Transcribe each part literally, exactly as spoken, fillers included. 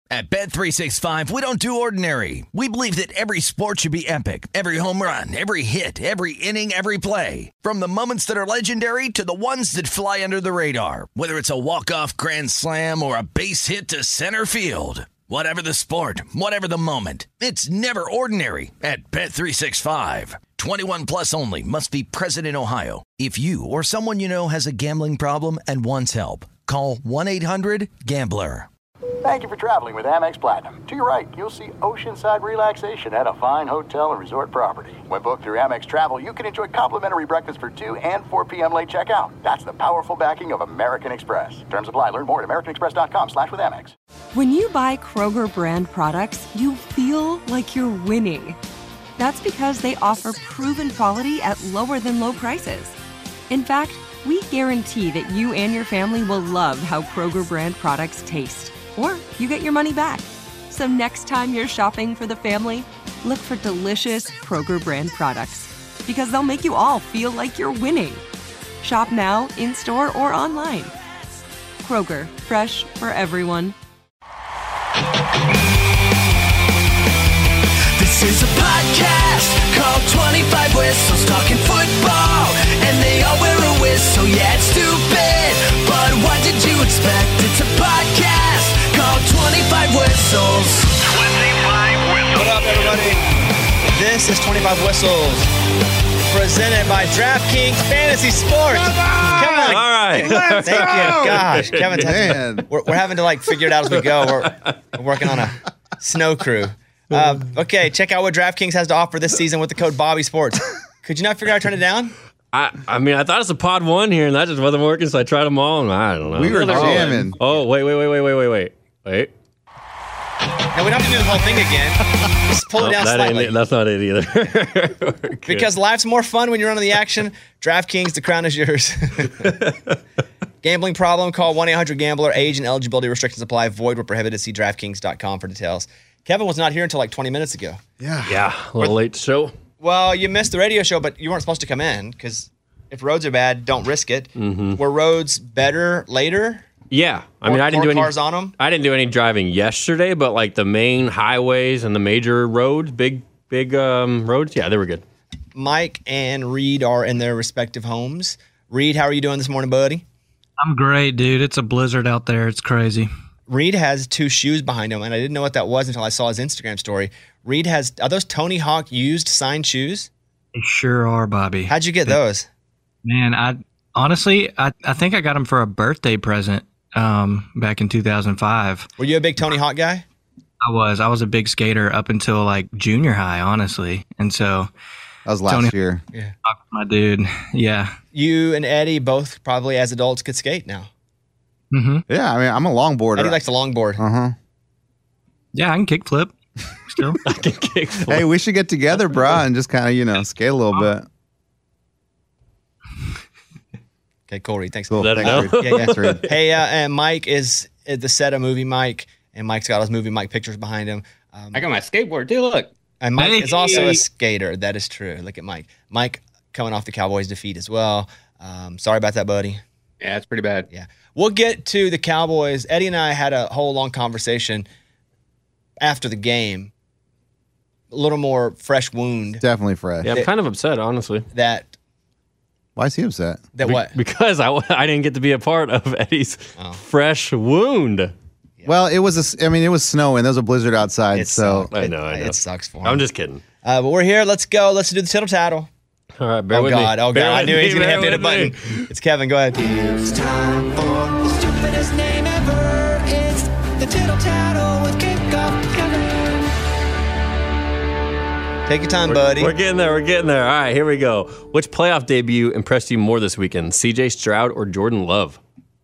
At Bet three sixty-five, we don't do ordinary. We believe that every sport should be epic. Every home run, every hit, every inning, every play. From the moments that are legendary to the ones that fly under the radar. Whether it's a walk-off grand slam or a base hit to center field. Whatever the sport, whatever the moment. It's never ordinary at Bet three sixty-five. twenty-one plus only. Must be present in Ohio. If you or someone you know has a gambling problem and wants help, call one eight hundred gambler. Thank you for traveling with Amex Platinum. To your right, you'll see oceanside relaxation at a fine hotel and resort property. When booked through Amex Travel, you can enjoy complimentary breakfast for two and four p.m. late checkout. That's the powerful backing of American Express. Terms apply. Learn more at americanexpress.com slash with Amex. When you buy Kroger brand products, you feel like you're winning. That's because they offer proven quality at lower than low prices. In fact, we guarantee that you and your family will love how Kroger brand products taste. Or you get your money back. So next time you're shopping for the family, look for delicious Kroger brand products. Because they'll make you all feel like you're winning. Shop now, in-store, or online. Kroger, fresh for everyone. This is a podcast called twenty-five Whistles, talking football, and they all wear a whistle. Yeah, it's stupid, but what did you expect? It's a podcast called twenty-five Whistles. twenty-five Whistles. What up, everybody? This is twenty-five Whistles, presented by DraftKings Fantasy Sports. Come on. Come on. All right. Let's Thank go. you. Gosh, Kevin's having, we're, we're having to like figure it out as we go. We're, we're working on a snow crew. Uh, okay, check out what DraftKings has to offer this season with the code Bobby Sports. Could you not figure out how to turn it down? I, I mean, I thought it's a pod one here, and that just wasn't working, so I tried them all, and I don't know. We were jamming. Oh, wait, wait, wait, wait, wait, wait, wait. Wait. No, we don't have to do the whole thing again. Just pull it Oh, down that slightly. ain't it. That's not it either. Because life's more fun when you're on the action. DraftKings, the crown is yours. Gambling problem? Call one eight hundred gambler. Age and eligibility restrictions apply. Void where prohibited. See DraftKings dot com for details. Kevin was not here until like twenty minutes ago. Yeah. Yeah, a little late to show. Well, you missed the radio show, but you weren't supposed to come in because if roads are bad, don't risk it. Mm-hmm. Were roads better later? Yeah, I More- mean, I didn't more do any cars on 'em? I didn't do any driving yesterday, but like the main highways and the major roads, big, big um, roads, yeah, they were good. Mike and Reed are in their respective homes. Reed, how are you doing this morning, buddy? I'm great, dude. It's a blizzard out there. It's crazy. Reed has two shoes behind him, and I didn't know what that was until I saw his Instagram story. Reed has, are those Tony Hawk used signed shoes? They sure are, Bobby. How'd you get those? Man, I honestly, I, I think I got them for a birthday present um, back in two thousand five. Were you a big Tony Hawk guy? I was. I was a big skater up until like junior high, honestly. And so that was last Tony year. Yeah. Hawk, my dude. Yeah. You and Eddie both probably as adults could skate now. Mm-hmm. Yeah, I mean, I'm a longboarder. Eddie likes the longboard. Uh-huh. Yeah, I can kick flip still. I can kick flip. Hey, we should get together, bro, and just kind of, you know, skate a little bit. Okay, cool, Reed. Thanks. Cool. Let him Thanks, know. Reed. Yeah, yeah. Thanks, Reed. Hey, uh, and Mike is at the set of Movie Mike, and Mike's got his Movie Mike pictures behind him. Um, I got my skateboard too. Look. and Mike Hey. is also a skater. That is true. Look at Mike. Mike coming off the Cowboys' defeat as well. Um, sorry about that, buddy. Yeah, it's pretty bad. Yeah. We'll get to the Cowboys. Eddie and I had a whole long conversation after the game. A little more fresh wound Definitely fresh. Yeah, I'm kind of upset, honestly. that Why is he upset? that Be- what? Because I, I didn't get to be a part of Eddie's Oh. fresh wound. Well, it was a, s- I mean, it was snowing. There was a blizzard outside, It so sucked. I know, I It, know. it sucks for him. I'm just kidding. Uh, but we're here. Let's go. Let's do the tittle tattle. All right, bear Oh with God! me. Oh Bear God! I with knew me, he was gonna bear have to hit a with button. me. It's Kevin. Go ahead. It's time for the stupidest name ever. It's the tittle tattle with Kickoff Kevin. Take your time, We're- buddy. We're getting there. We're getting there. All right, here we go. Which playoff debut impressed you more this weekend, C J Stroud or Jordan Love?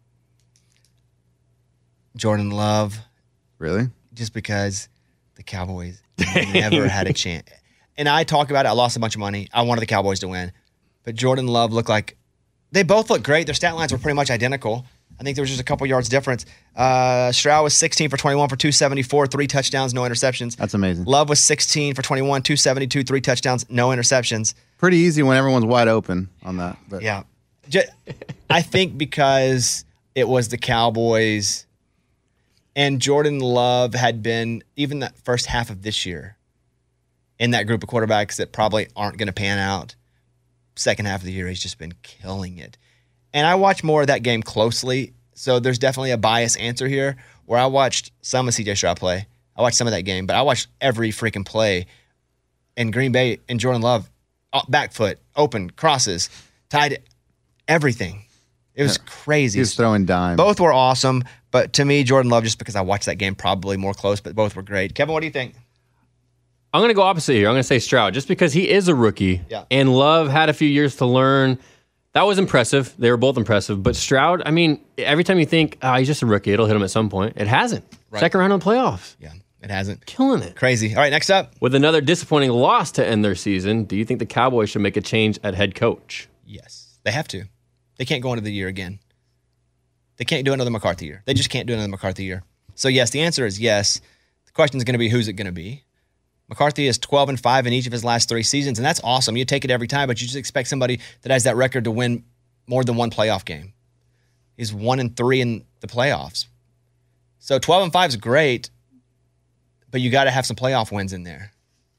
Jordan Love, really? just because the Cowboys never had a chance. And I talk about it. I lost a bunch of money. I wanted the Cowboys to win. But Jordan Love looked like they both looked great. Their stat lines were pretty much identical. I think there was just a couple yards difference. Uh, Stroud was sixteen for twenty-one for two seventy-four, three touchdowns, no interceptions. That's amazing. Love was sixteen for twenty-one, two seventy-two, three touchdowns, no interceptions. Pretty easy when everyone's wide open on that. But Yeah. Ju- I think because it was the Cowboys, And Jordan Love had been, even that first half of this year, in that group of quarterbacks that probably aren't going to pan out. Second half of the year, he's just been killing it. And I watched more of that game closely, so there's definitely a biased answer here where I watched some of C J Stroud play. I watched some of that game, but I watched every freaking play. And Green Bay and Jordan Love, back foot, open, crosses, tied, everything. It was crazy. He was throwing dimes. Both were awesome, but to me, Jordan Love, just because I watched that game, probably more close, but both were great. Kevin, what do you think? I'm going to go opposite here. I'm going to say Stroud, just because he is a rookie, Yeah. and Love had a few years to learn. That was impressive. They were both impressive. But Stroud, I mean, every time you think, oh, he's just a rookie, it'll hit him at some point. It hasn't. Right. Second round of the playoffs. Yeah, it hasn't. Killing it. Crazy. All right, next up. With another disappointing loss to end their season, do you think the Cowboys should make a change at head coach? Yes, they have to. They can't go into the year again. They can't do another McCarthy year. They just can't do another McCarthy year. So yes, the answer is yes. The question is going to be, who's it going to be? McCarthy is twelve and five in each of his last three seasons, and that's awesome. You take it every time, but you just expect somebody that has that record to win more than one playoff game. He's one and three in the playoffs. So twelve and five is great, but you got to have some playoff wins in there.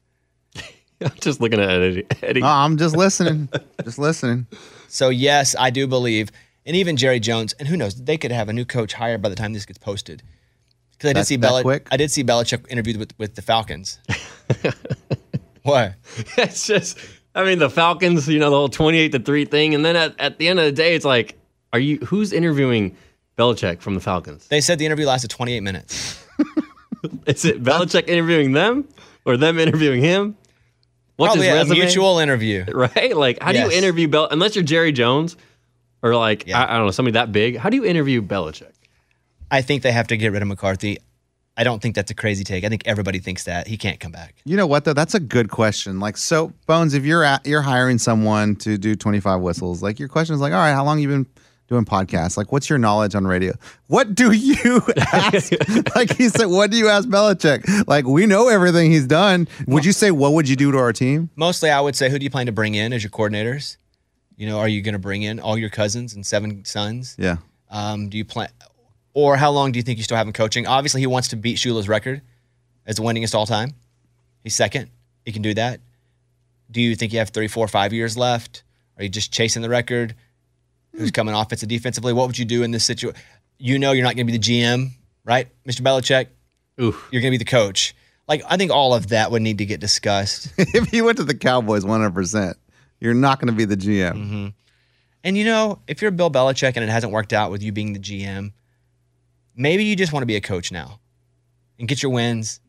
I'm just looking at Eddie. Eddie. No, I'm just listening. just listening. So yes, I do believe, and even Jerry Jones, and who knows, they could have a new coach hired by the time this gets posted. Because I did That- see that Belich- quick? I did see Belichick interviewed with, with the Falcons. What? It's just, I mean, the Falcons, you know, the whole twenty-eight to three thing. And then at, at the end of the day, it's like, are you, who's interviewing Belichick from the Falcons? They said the interview lasted twenty-eight minutes. Is it Belichick interviewing them or them interviewing him? What's Probably his a resume? mutual interview. Right? Like, how do Yes. you interview Bel? Unless you're Jerry Jones or like, Yeah. I, I don't know, somebody that big. How do you interview Belichick? I think they have to get rid of McCarthy. I don't think that's a crazy take. I think everybody thinks that. He can't come back. You know what though? That's a good question. Like, so Bones, if you're at, you're hiring someone to do twenty-five whistles, like your question is like, all right, how long you been doing podcasts? Like, what's your knowledge on radio? What do you ask? Like he said, what do you ask Belichick? Like, we know everything he's done. Would you say, what would you do to our team? Mostly, I would say, who do you plan to bring in as your coordinators? You know, are you going to bring in all your cousins and seven sons? Yeah. Um, do you plan, or how long do you think you still have him coaching? Obviously, he wants to beat Shula's record as the winningest all time. He's second. He can do that. Do you think you have three, four, five years left? Are you just chasing the record? Who's coming offensive, defensively? What would you do in this situation? You know, you're not going to be the G M, right, Mister Belichick? Oof. You're going to be the coach. Like, I think all of that would need to get discussed. If you went to the Cowboys one hundred percent, you're not going to be the G M. Mm-hmm. And you know, if you're Bill Belichick and it hasn't worked out with you being the G M, maybe you just want to be a coach now and get your wins.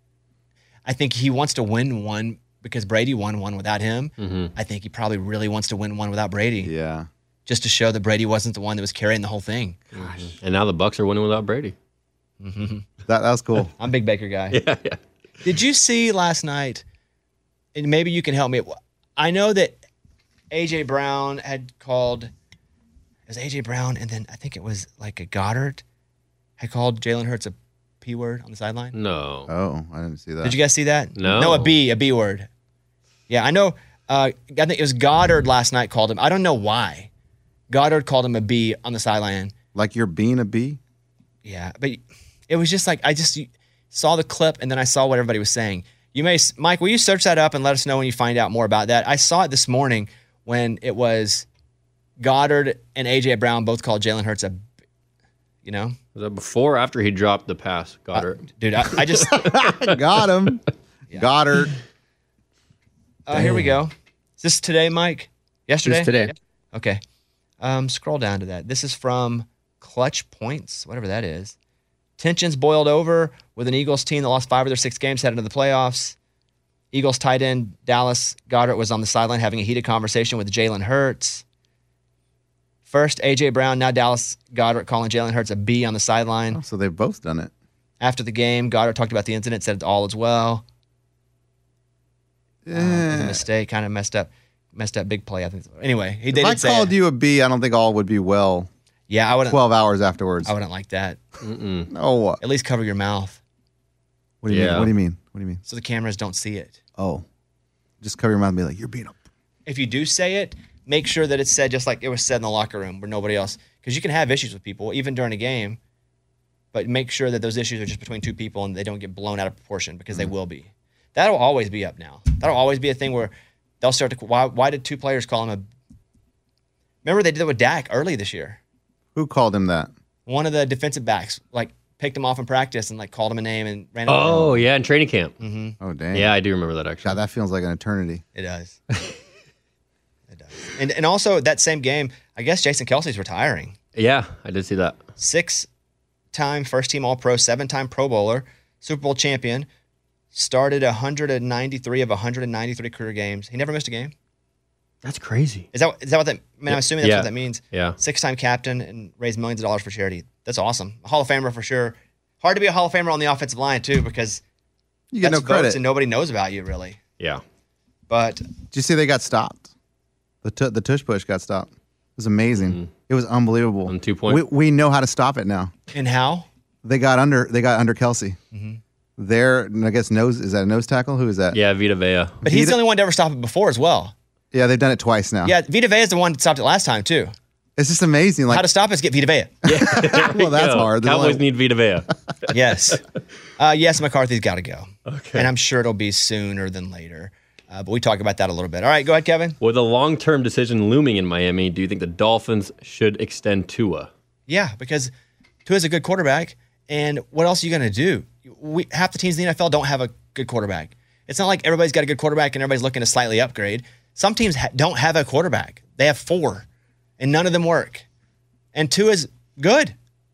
I think he wants to win one because Brady won one without him. Mm-hmm. I think he probably really wants to win one without Brady. Yeah. Just to show that Brady wasn't the one that was carrying the whole thing. Gosh. And now the Bucks are winning without Brady. Mm-hmm. That, that was cool. I'm a big Baker guy. Yeah, yeah. Did you see last night, and maybe you can help me. I know that A J Brown had called, it was A J Brown, and then I think it was like a Goddard had called Jalen Hurts a P word on the sideline. No. Oh, I didn't see that. Did you guys see that? No. No, a B, a B word. Yeah, I know. Uh, I think it was Goddard last night called him. I don't know why. Goddard called him a B on the sideline. Like you're being a B? Yeah, but it was just like I just saw the clip and then I saw what everybody was saying. You may, Mike, will you search that up and let us know when you find out more about that? I saw it this morning when it was Goddard and A J Brown both called Jalen Hurts a, you know, Was that before or after he dropped the pass, Goddard? Uh, dude, I, I just Got him. Yeah. Goddard. Uh, here we go. Is this today, Mike? Yesterday? Just today. Okay. Um, scroll down to that. This is from Clutch Points, whatever that is. Tensions boiled over with an Eagles team that lost five of their six games heading into the playoffs. Eagles tight end Dallas Goedert was on the sideline having a heated conversation with Jalen Hurts. First, A J Brown, now Dallas Goedert calling Jalen Hurts a B on the sideline. Oh, so they've both done it. After the game, Goddard talked about the incident, said it's all is well. Uh, it was a mistake, kind of messed up, messed up big play. I think. Anyway, he If did I say called it. you a B, I don't think all would be well Yeah, I wouldn't. twelve hours afterwards. I wouldn't like that. Mm-mm. Oh, what? At least cover your mouth What do you Yeah. mean? What do you mean? What do you mean? so the cameras don't see it. Oh, just cover your mouth and be like, you're being a. If you do say it, make sure that it's said just like it was said in the locker room where nobody else, because you can have issues with people even during a game. but make sure that those issues are just between two people and they don't get blown out of proportion because mm. they will be. That'll always be up now. That'll always be a thing where they'll start to. Why, why did two players call him a. Remember they did that with Dak early this year. Who called him that? One of the defensive backs, like, picked him off in practice and, like, called him a name and ran him Oh, down. yeah, in training camp. Mm-hmm. Oh, dang. Yeah, I do remember that, actually. God, that feels like an eternity. It does. It does. And, and also, that same game, I guess Jason Kelsey's retiring. Yeah, I did see that. Six-time first-team All-Pro, seven-time Pro Bowler, Super Bowl champion, started one hundred ninety-three of one hundred ninety-three career games. He never missed a game. That's crazy. Is that is that what that? I mean, I'm assuming that's yeah. what that means. Yeah. Six-time captain and raised millions of dollars for charity. That's awesome. A Hall of Famer for sure. Hard to be a Hall of Famer on the offensive line too because you get no credit and nobody knows about you really. Yeah. But did you see they got stopped? The t- the tush push got stopped. It was amazing. Mm-hmm. It was unbelievable. On two point. We we know how to stop it now. And how? They got under. They got under Kelsey. Mm-hmm. Their, I guess, nose is that a nose tackle? Who is that? Yeah, Vita Vea. But he's Vita, the only one to ever stop it before as well. Yeah, they've done it twice now. Yeah, Vita Vea is the one that stopped it last time too. It's just amazing. Like how to stop it is get Vita Vea. Yeah. Well, that's go. hard. There's Cowboys only... need Vita Vea. Yes. Uh, yes, McCarthy's got to go. Okay. And I'm sure it'll be sooner than later. Uh, but we talk about that a little bit. All right, go ahead, Kevin. With a long-term decision looming in Miami, do you think the Dolphins should extend Tua? Yeah, because Tua's a good quarterback. And what else are you going to do? We, half the teams in the N F L don't have a good quarterback. It's not like everybody's got a good quarterback and everybody's looking to slightly upgrade. Some teams ha- don't have a quarterback. They have four, and none of them work. And Tua's good.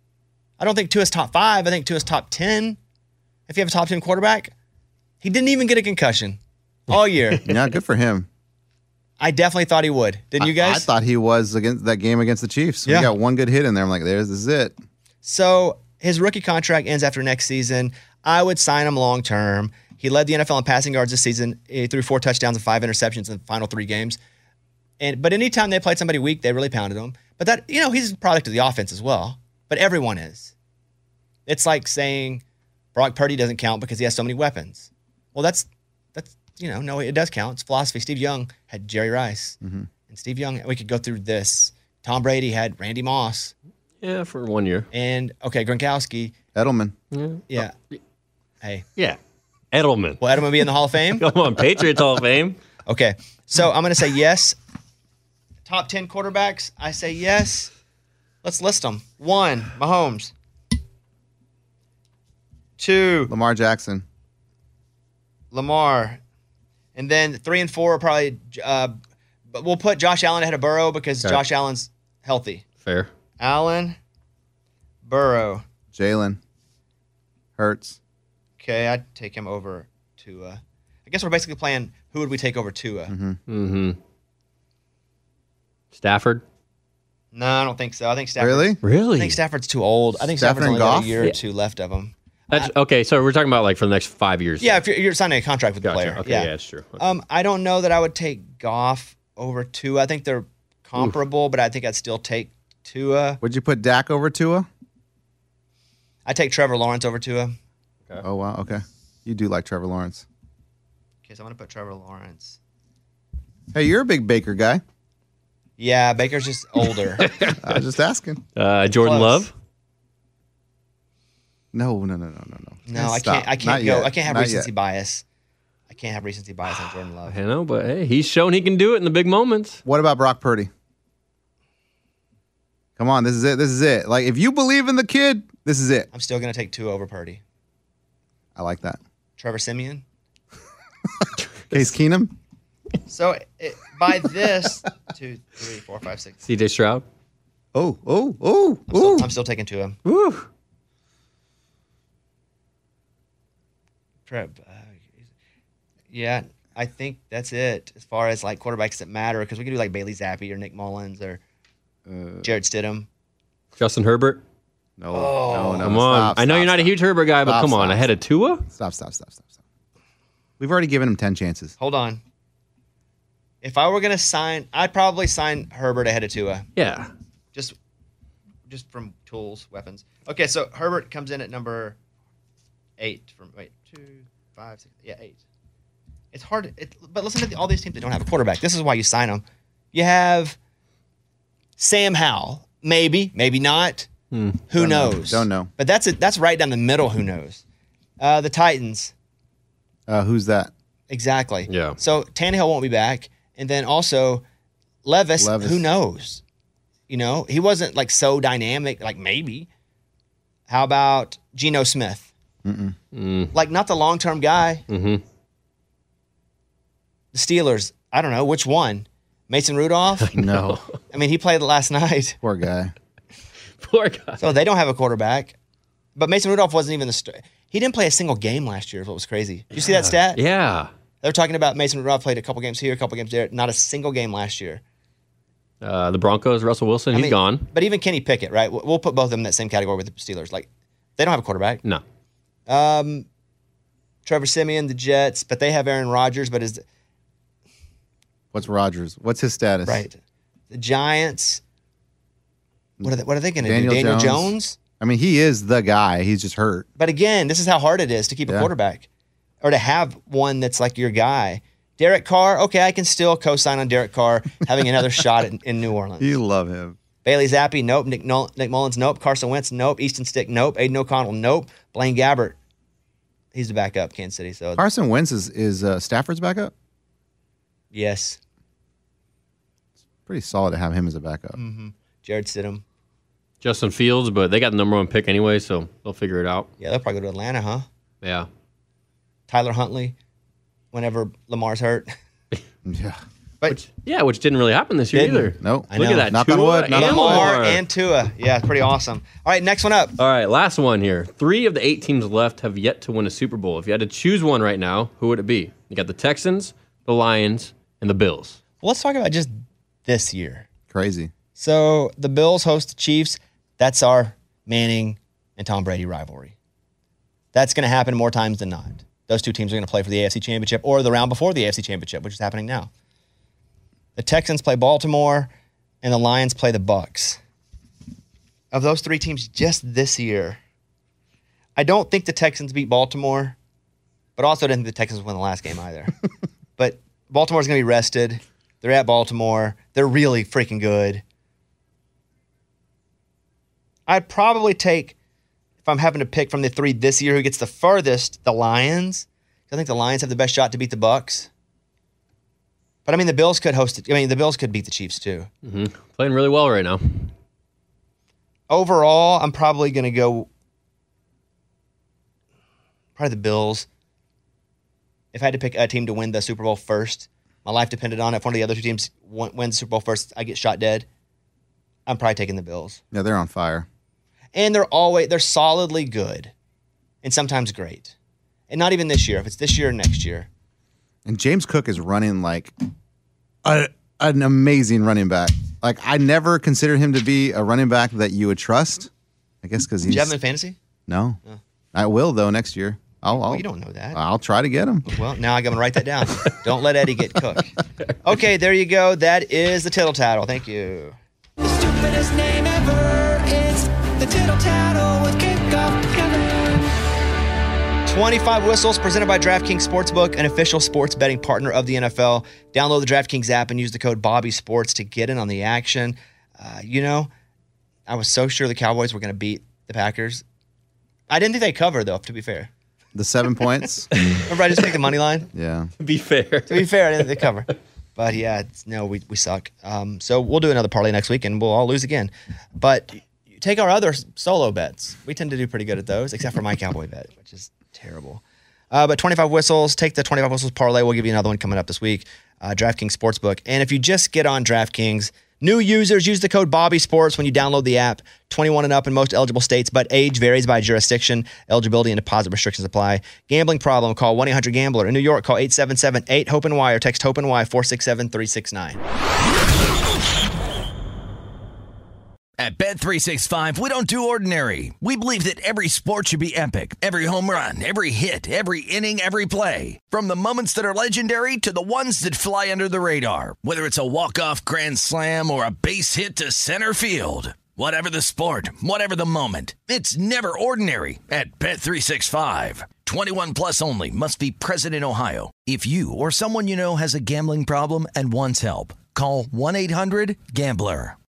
I don't think Tua's top five. I think Tua's top ten. If you have a top ten quarterback, he didn't even get a concussion all year. Yeah, good for him. I definitely thought he would. Didn't you guys? I, I thought he was against that game against the Chiefs. Yeah. We got one good hit in there. I'm like, there's this is it. So his rookie contract ends after next season. I would sign him long term. He led the N F L in passing yards this season. He threw four touchdowns and five interceptions in the final three games. And but anytime they played somebody weak, they really pounded him. But that, you know, he's a product of the offense as well. But everyone is. It's like saying Brock Purdy doesn't count because he has so many weapons. Well, that's that's you know, no, it does count. It's philosophy. Steve Young had Jerry Rice. Mm-hmm. And Steve Young, we could go through this. Tom Brady had Randy Moss. Yeah, for one year. And okay, Gronkowski. Edelman. Yeah. Yeah. Oh. Hey. Yeah. Edelman. Will Edelman be in the Hall of Fame? Come on, Patriots Hall of Fame. Okay. So I'm going to say yes. Top ten quarterbacks, I say yes. Let's list them. One, Mahomes. Two, Lamar Jackson. Lamar. And then three and four are probably, uh, but we'll put Josh Allen ahead of Burrow because Okay. Josh Allen's healthy. Fair. Allen, Burrow. Jalen. Hurts. Okay, I'd take him over Tua. I guess we're basically playing who would we take over Tua. Mm-hmm. Mm-hmm. Stafford? No, I don't think so. I think Stafford. Really? Really? I think Stafford's too old. I think Stafford Stafford's and only got Goff? a year or Yeah. two left of him. That's, okay, so we're talking about like for the next five years. Yeah, if you're, you're signing a contract with the Gotcha. player. Okay, yeah, yeah, that's true. Okay. Um, I don't know that I would take Goff over Tua. I think they're comparable, Oof. but I think I'd still take Tua. Would you put Dak over Tua? I take Trevor Lawrence over Tua. Okay. Oh, wow. Okay. You do like Trevor Lawrence. Okay, so I'm going to put Trevor Lawrence. Hey, you're a big Baker guy. Yeah, Baker's just older. I was just asking. Uh, Jordan Close. Love? No, no, no, no, no, no. No, I Stop. can't. I Not can't go. yet. I can't have Not recency yet. bias. I can't have recency bias on Jordan Love. I know, but hey, he's shown he can do it in the big moments. What about Brock Purdy? Come on, this is it. This is it. Like, if you believe in the kid, this is it. I'm still going to take Tua over Purdy. I like that. Trevor Siemian. Case Keenum. So it, by this, two, three, four, five, six. C J Stroud? Oh, oh, oh, I'm still, oh. I'm still taking Tua. Woo. Trev, uh, yeah, I think that's it as far as like quarterbacks that matter because we can do like Bailey Zappi or Nick Mullins or Uh, Jared Stidham. Justin Herbert? no, Oh. no, no. Come on. Stop, I know stop, you're not stop. a huge Herbert guy, but Stop, come on. stop, Ahead of Tua? Stop, stop, stop, stop, stop. We've already given him ten chances. Hold on. If I were gonna sign, I'd probably sign Herbert ahead of Tua. Yeah. Just, just from tools, weapons. Okay, so Herbert comes in at number eight. From wait, two, five, six, yeah, eight. It's hard, it, but listen to the, all these teams that don't have a quarterback. This is why you sign them. You have Sam Howell, maybe, maybe not. Who Don't know. knows? Don't know. But that's it. That's right down the middle. Who knows? Uh, the Titans. Uh, who's that? Exactly. Yeah. So Tannehill won't be back, and then also Levis. Levis. Who knows? You know, he wasn't like so dynamic. Like maybe. How about Geno Smith? Mm-mm. Mm. Like not the long term guy. Mm-hmm. The Steelers. I don't know which one. Mason Rudolph. No. I mean, he played last night. Poor guy. Poor guy. So they don't have a quarterback. But Mason Rudolph wasn't even the st- he didn't play a single game last year, is what was crazy. Did you see that stat? Yeah. They were talking about Mason Rudolph played a couple games here, a couple games there, not a single game last year. Uh, the Broncos, Russell Wilson, I he's mean, gone. But even Kenny Pickett, right? We'll we'll put both of them in that same category with the Steelers. Like, they don't have a quarterback. No. Um, Trevor Siemian, the Jets, but they have Aaron Rodgers, but is What's Rodgers? What's his status? right. The Giants, what are they, what are they going to do? Daniel Daniel Jones. Jones? I mean, he is the guy. He's just hurt. But again, this is how hard it is to keep a Yeah. quarterback or to have one that's like your guy. Derek Carr, okay, I can still co-sign on Derek Carr having another shot in, in New Orleans. You love him. Bailey Zappi, nope. Nick, Nol- Nick Mullins, nope. Carson Wentz, nope. Easton Stick, nope. Aiden O'Connell, nope. Blaine Gabbert, he's the backup, Kansas City. So Carson Wentz is, is uh, Stafford's backup? yes, Pretty solid to have him as a backup. mm-hmm. Jared Stidham. Justin Fields, but they got the number one pick anyway, so they'll figure it out. Yeah, they'll probably go to Atlanta, huh? Yeah. Tyler Huntley, whenever Lamar's hurt. Yeah. But Which, yeah, which didn't really happen this year Didn't. either. Nope. I Look know. at that. Knock on Tua wood, knock and on wood. Lamar Lamar. and Tua. Yeah, it's pretty awesome. All right, next one up. All right, last one here. Three of the eight teams left have yet to win a Super Bowl. If you had to choose one right now, who would it be? You got the Texans, the Lions, and the Bills. Well, let's talk about just this year. Crazy. So the Bills host the Chiefs. That's our Manning and Tom Brady rivalry. That's going to happen more times than not. Those two teams are going to play for the A F C Championship or the round before the A F C Championship, which is happening now. The Texans play Baltimore, and the Lions play the Bucks. Of those three teams just this year, I don't think the Texans beat Baltimore, but also didn't think the Texans win the last game either. But Baltimore's going to be rested. They're at Baltimore. They're really freaking good. I'd probably take, if I'm having to pick from the three this year, who gets the furthest, the Lions. I think the Lions have the best shot to beat the Bucks. But I mean, the Bills could host it. I mean, the Bills could beat the Chiefs too. Mm-hmm. Playing really well right now. Overall, I'm probably going to go probably the Bills. If I had to pick a team to win the Super Bowl first, my life depended on it. If one of the other two teams win the Super Bowl first, I get shot dead. I'm probably taking the Bills. Yeah, they're on fire. And they're always they're solidly good, and sometimes great. And not even this year. If it's this year or next year. And James Cook is running like a, an amazing running back. Like, I never considered him to be a running back that you would trust. I guess because Do he's. you have him in fantasy? No. Oh. I will, though, next year. I'll, I'll, Well, you don't know that. I'll try to get him. Well, now I'm going to write that down. Don't let Eddie get Cook. Okay, there you go. That is the Tittle Tattle. Thank you. The stupidest name ever. It's the Tittle Tattle with Kickoff Kevin. twenty-five Whistles presented by DraftKings Sportsbook, an official sports betting partner of the N F L. Download the DraftKings app and use the code BobbySports to get in on the action. Uh, you know, I was so sure the Cowboys were going to beat the Packers. I didn't think they covered, though, to be fair. The seven points. Remember, I just picked the money line? Yeah. To be fair. To be fair, I didn't think they cover. But yeah, it's, no, we, we suck. Um, so we'll do another parlay next week and we'll all lose again. But take our other solo bets. We tend to do pretty good at those, except for my Cowboy bet, which is terrible. Uh, but twenty-five Whistles, take the twenty-five Whistles parlay. We'll give you another one coming up this week. Uh, DraftKings Sportsbook. And if you just get on DraftKings, new users use the code BobbySports when you download the app. twenty-one and up in most eligible states, but age varies by jurisdiction. Eligibility and deposit restrictions apply. Gambling problem, call one eight hundred gambler. In New York, call eight seven seven eight hope and Y or text HOPE and Y four six seven three six nine. At Bet three sixty-five, we don't do ordinary. We believe that every sport should be epic. Every home run, every hit, every inning, every play. From the moments that are legendary to the ones that fly under the radar. Whether it's a walk-off grand slam or a base hit to center field. Whatever the sport, whatever the moment. It's never ordinary at Bet three sixty-five. twenty-one plus only. Must be present in Ohio. If you or someone you know has a gambling problem and wants help, call one eight hundred gambler.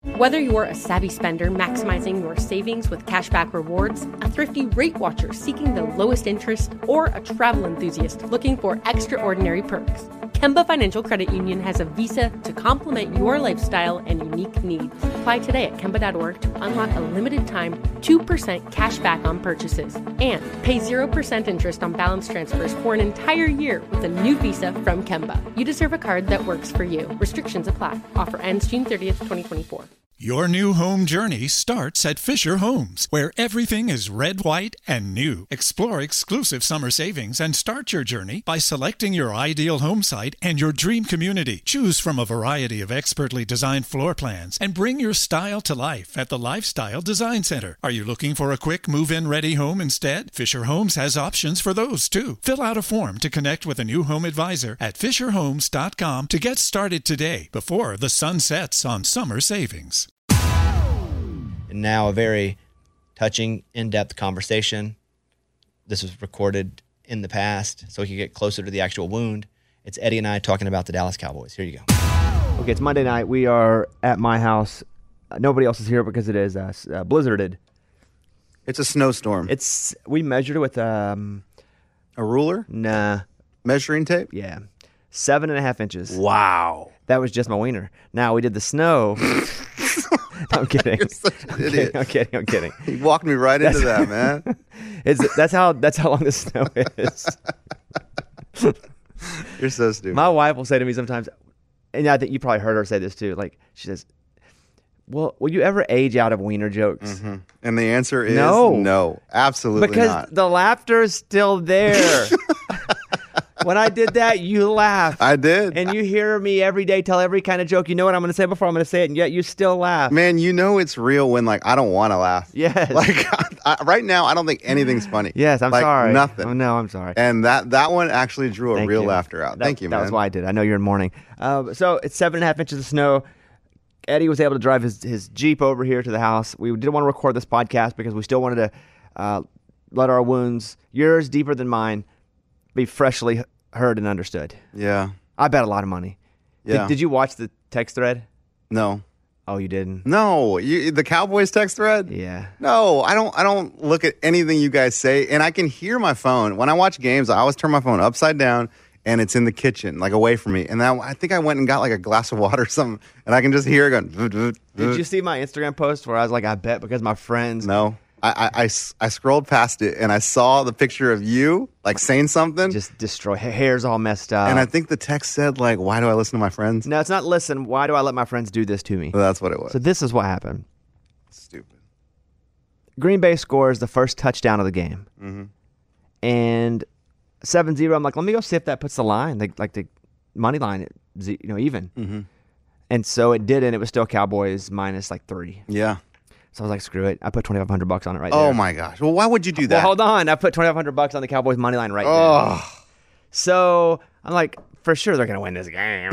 Whether you're a savvy spender maximizing your savings with cashback rewards, a thrifty rate watcher seeking the lowest interest, or a travel enthusiast looking for extraordinary perks, Kemba Financial Credit Union has a visa to complement your lifestyle and unique needs. Apply today at Kemba dot org to unlock a limited time two percent cash back on purchases and pay zero percent interest on balance transfers for an entire year with a new visa from Kemba. You deserve a card that works for you. Restrictions apply. Offer ends June thirtieth, twenty twenty-four. Your new home journey starts at Fisher Homes, where everything is red, white, and new. Explore exclusive summer savings and start your journey by selecting your ideal home site and your dream community. Choose from a variety of expertly designed floor plans and bring your style to life at the Lifestyle Design Center. Are you looking for a quick move-in ready home instead? Fisher Homes has options for those too. Fill out a form to connect with a new home advisor at fisher homes dot com to get started today before the sun sets on summer savings. And now a very touching, in-depth conversation. This was recorded in the past so we could get closer to the actual wound. It's Eddie and I talking about the Dallas Cowboys. Here you go. Okay, it's Monday night. We are at my house. Uh, nobody else is here because it is uh, uh, blizzarded. It's a snowstorm. It's we measured it with um, a ruler? Nah. Measuring tape? Yeah. Seven and a half inches. Wow. That was just my wiener. Now we did the snow. I'm kidding. You're such an I'm idiot. kidding. I'm kidding. I'm kidding. You walked me right into that, man. It's, that's how that's how long the snow is. You're so stupid. My wife will say to me sometimes, and I think you probably heard her say this too. Like she says, "Well, will you ever age out of wiener jokes?" Mm-hmm. And the answer is no, no, absolutely because not. the laughter is still there. When I did that, you laughed. I did. And you hear me every day tell every kind of joke. You know what I'm going to say before I'm going to say it, and yet you still laugh. Man, you know it's real when, like, I don't want to laugh. Yes. Like, I, right now, I don't think anything's funny. Yes, I'm like, sorry. Nothing. Oh, no, I'm sorry. And that that one actually drew a Thank real you. laughter out. That, Thank you, that man. That was why I did. I know you're in mourning. Uh, so it's seven and a half inches of snow. Eddie was able to drive his, his Jeep over here to the house. We did want to record this podcast because we still wanted to uh, let our wounds, yours deeper than mine, be freshly heard and understood. Yeah. I bet a lot of money. Yeah. Did, did you watch the text thread? No. Oh, you didn't? No. You, the Cowboys text thread? Yeah. No, I don't I don't look at anything you guys say, and I can hear my phone. When I watch games, I always turn my phone upside down, and it's in the kitchen, like away from me. And then I think I went and got like a glass of water or something, and I can just hear it going. Voot, voot, voot. Did you see my Instagram post where I was like, I bet because my friends. No. I, I, I, I scrolled past it, and I saw the picture of you, like, saying something. Just destroy. Hair's all messed up. And I think the text said, like, why do I listen to my friends? No, it's not listen. Why do I let my friends do this to me? Well, that's what it was. So this is what happened. Stupid. Green Bay scores the first touchdown of the game. Mm-hmm. And seven zero, I'm like, let me go see if that puts the line, like, like the money line, at z- you know, even. Mm-hmm. And so it didn't. It was still Cowboys minus like three. Yeah. So I was like, screw it. I put twenty-five hundred bucks on it right oh, there. my gosh. Well, why would you do that? Well, hold on. I put twenty-five hundred bucks on the Cowboys money line right oh. there. So I'm like, for sure they're going to win this game.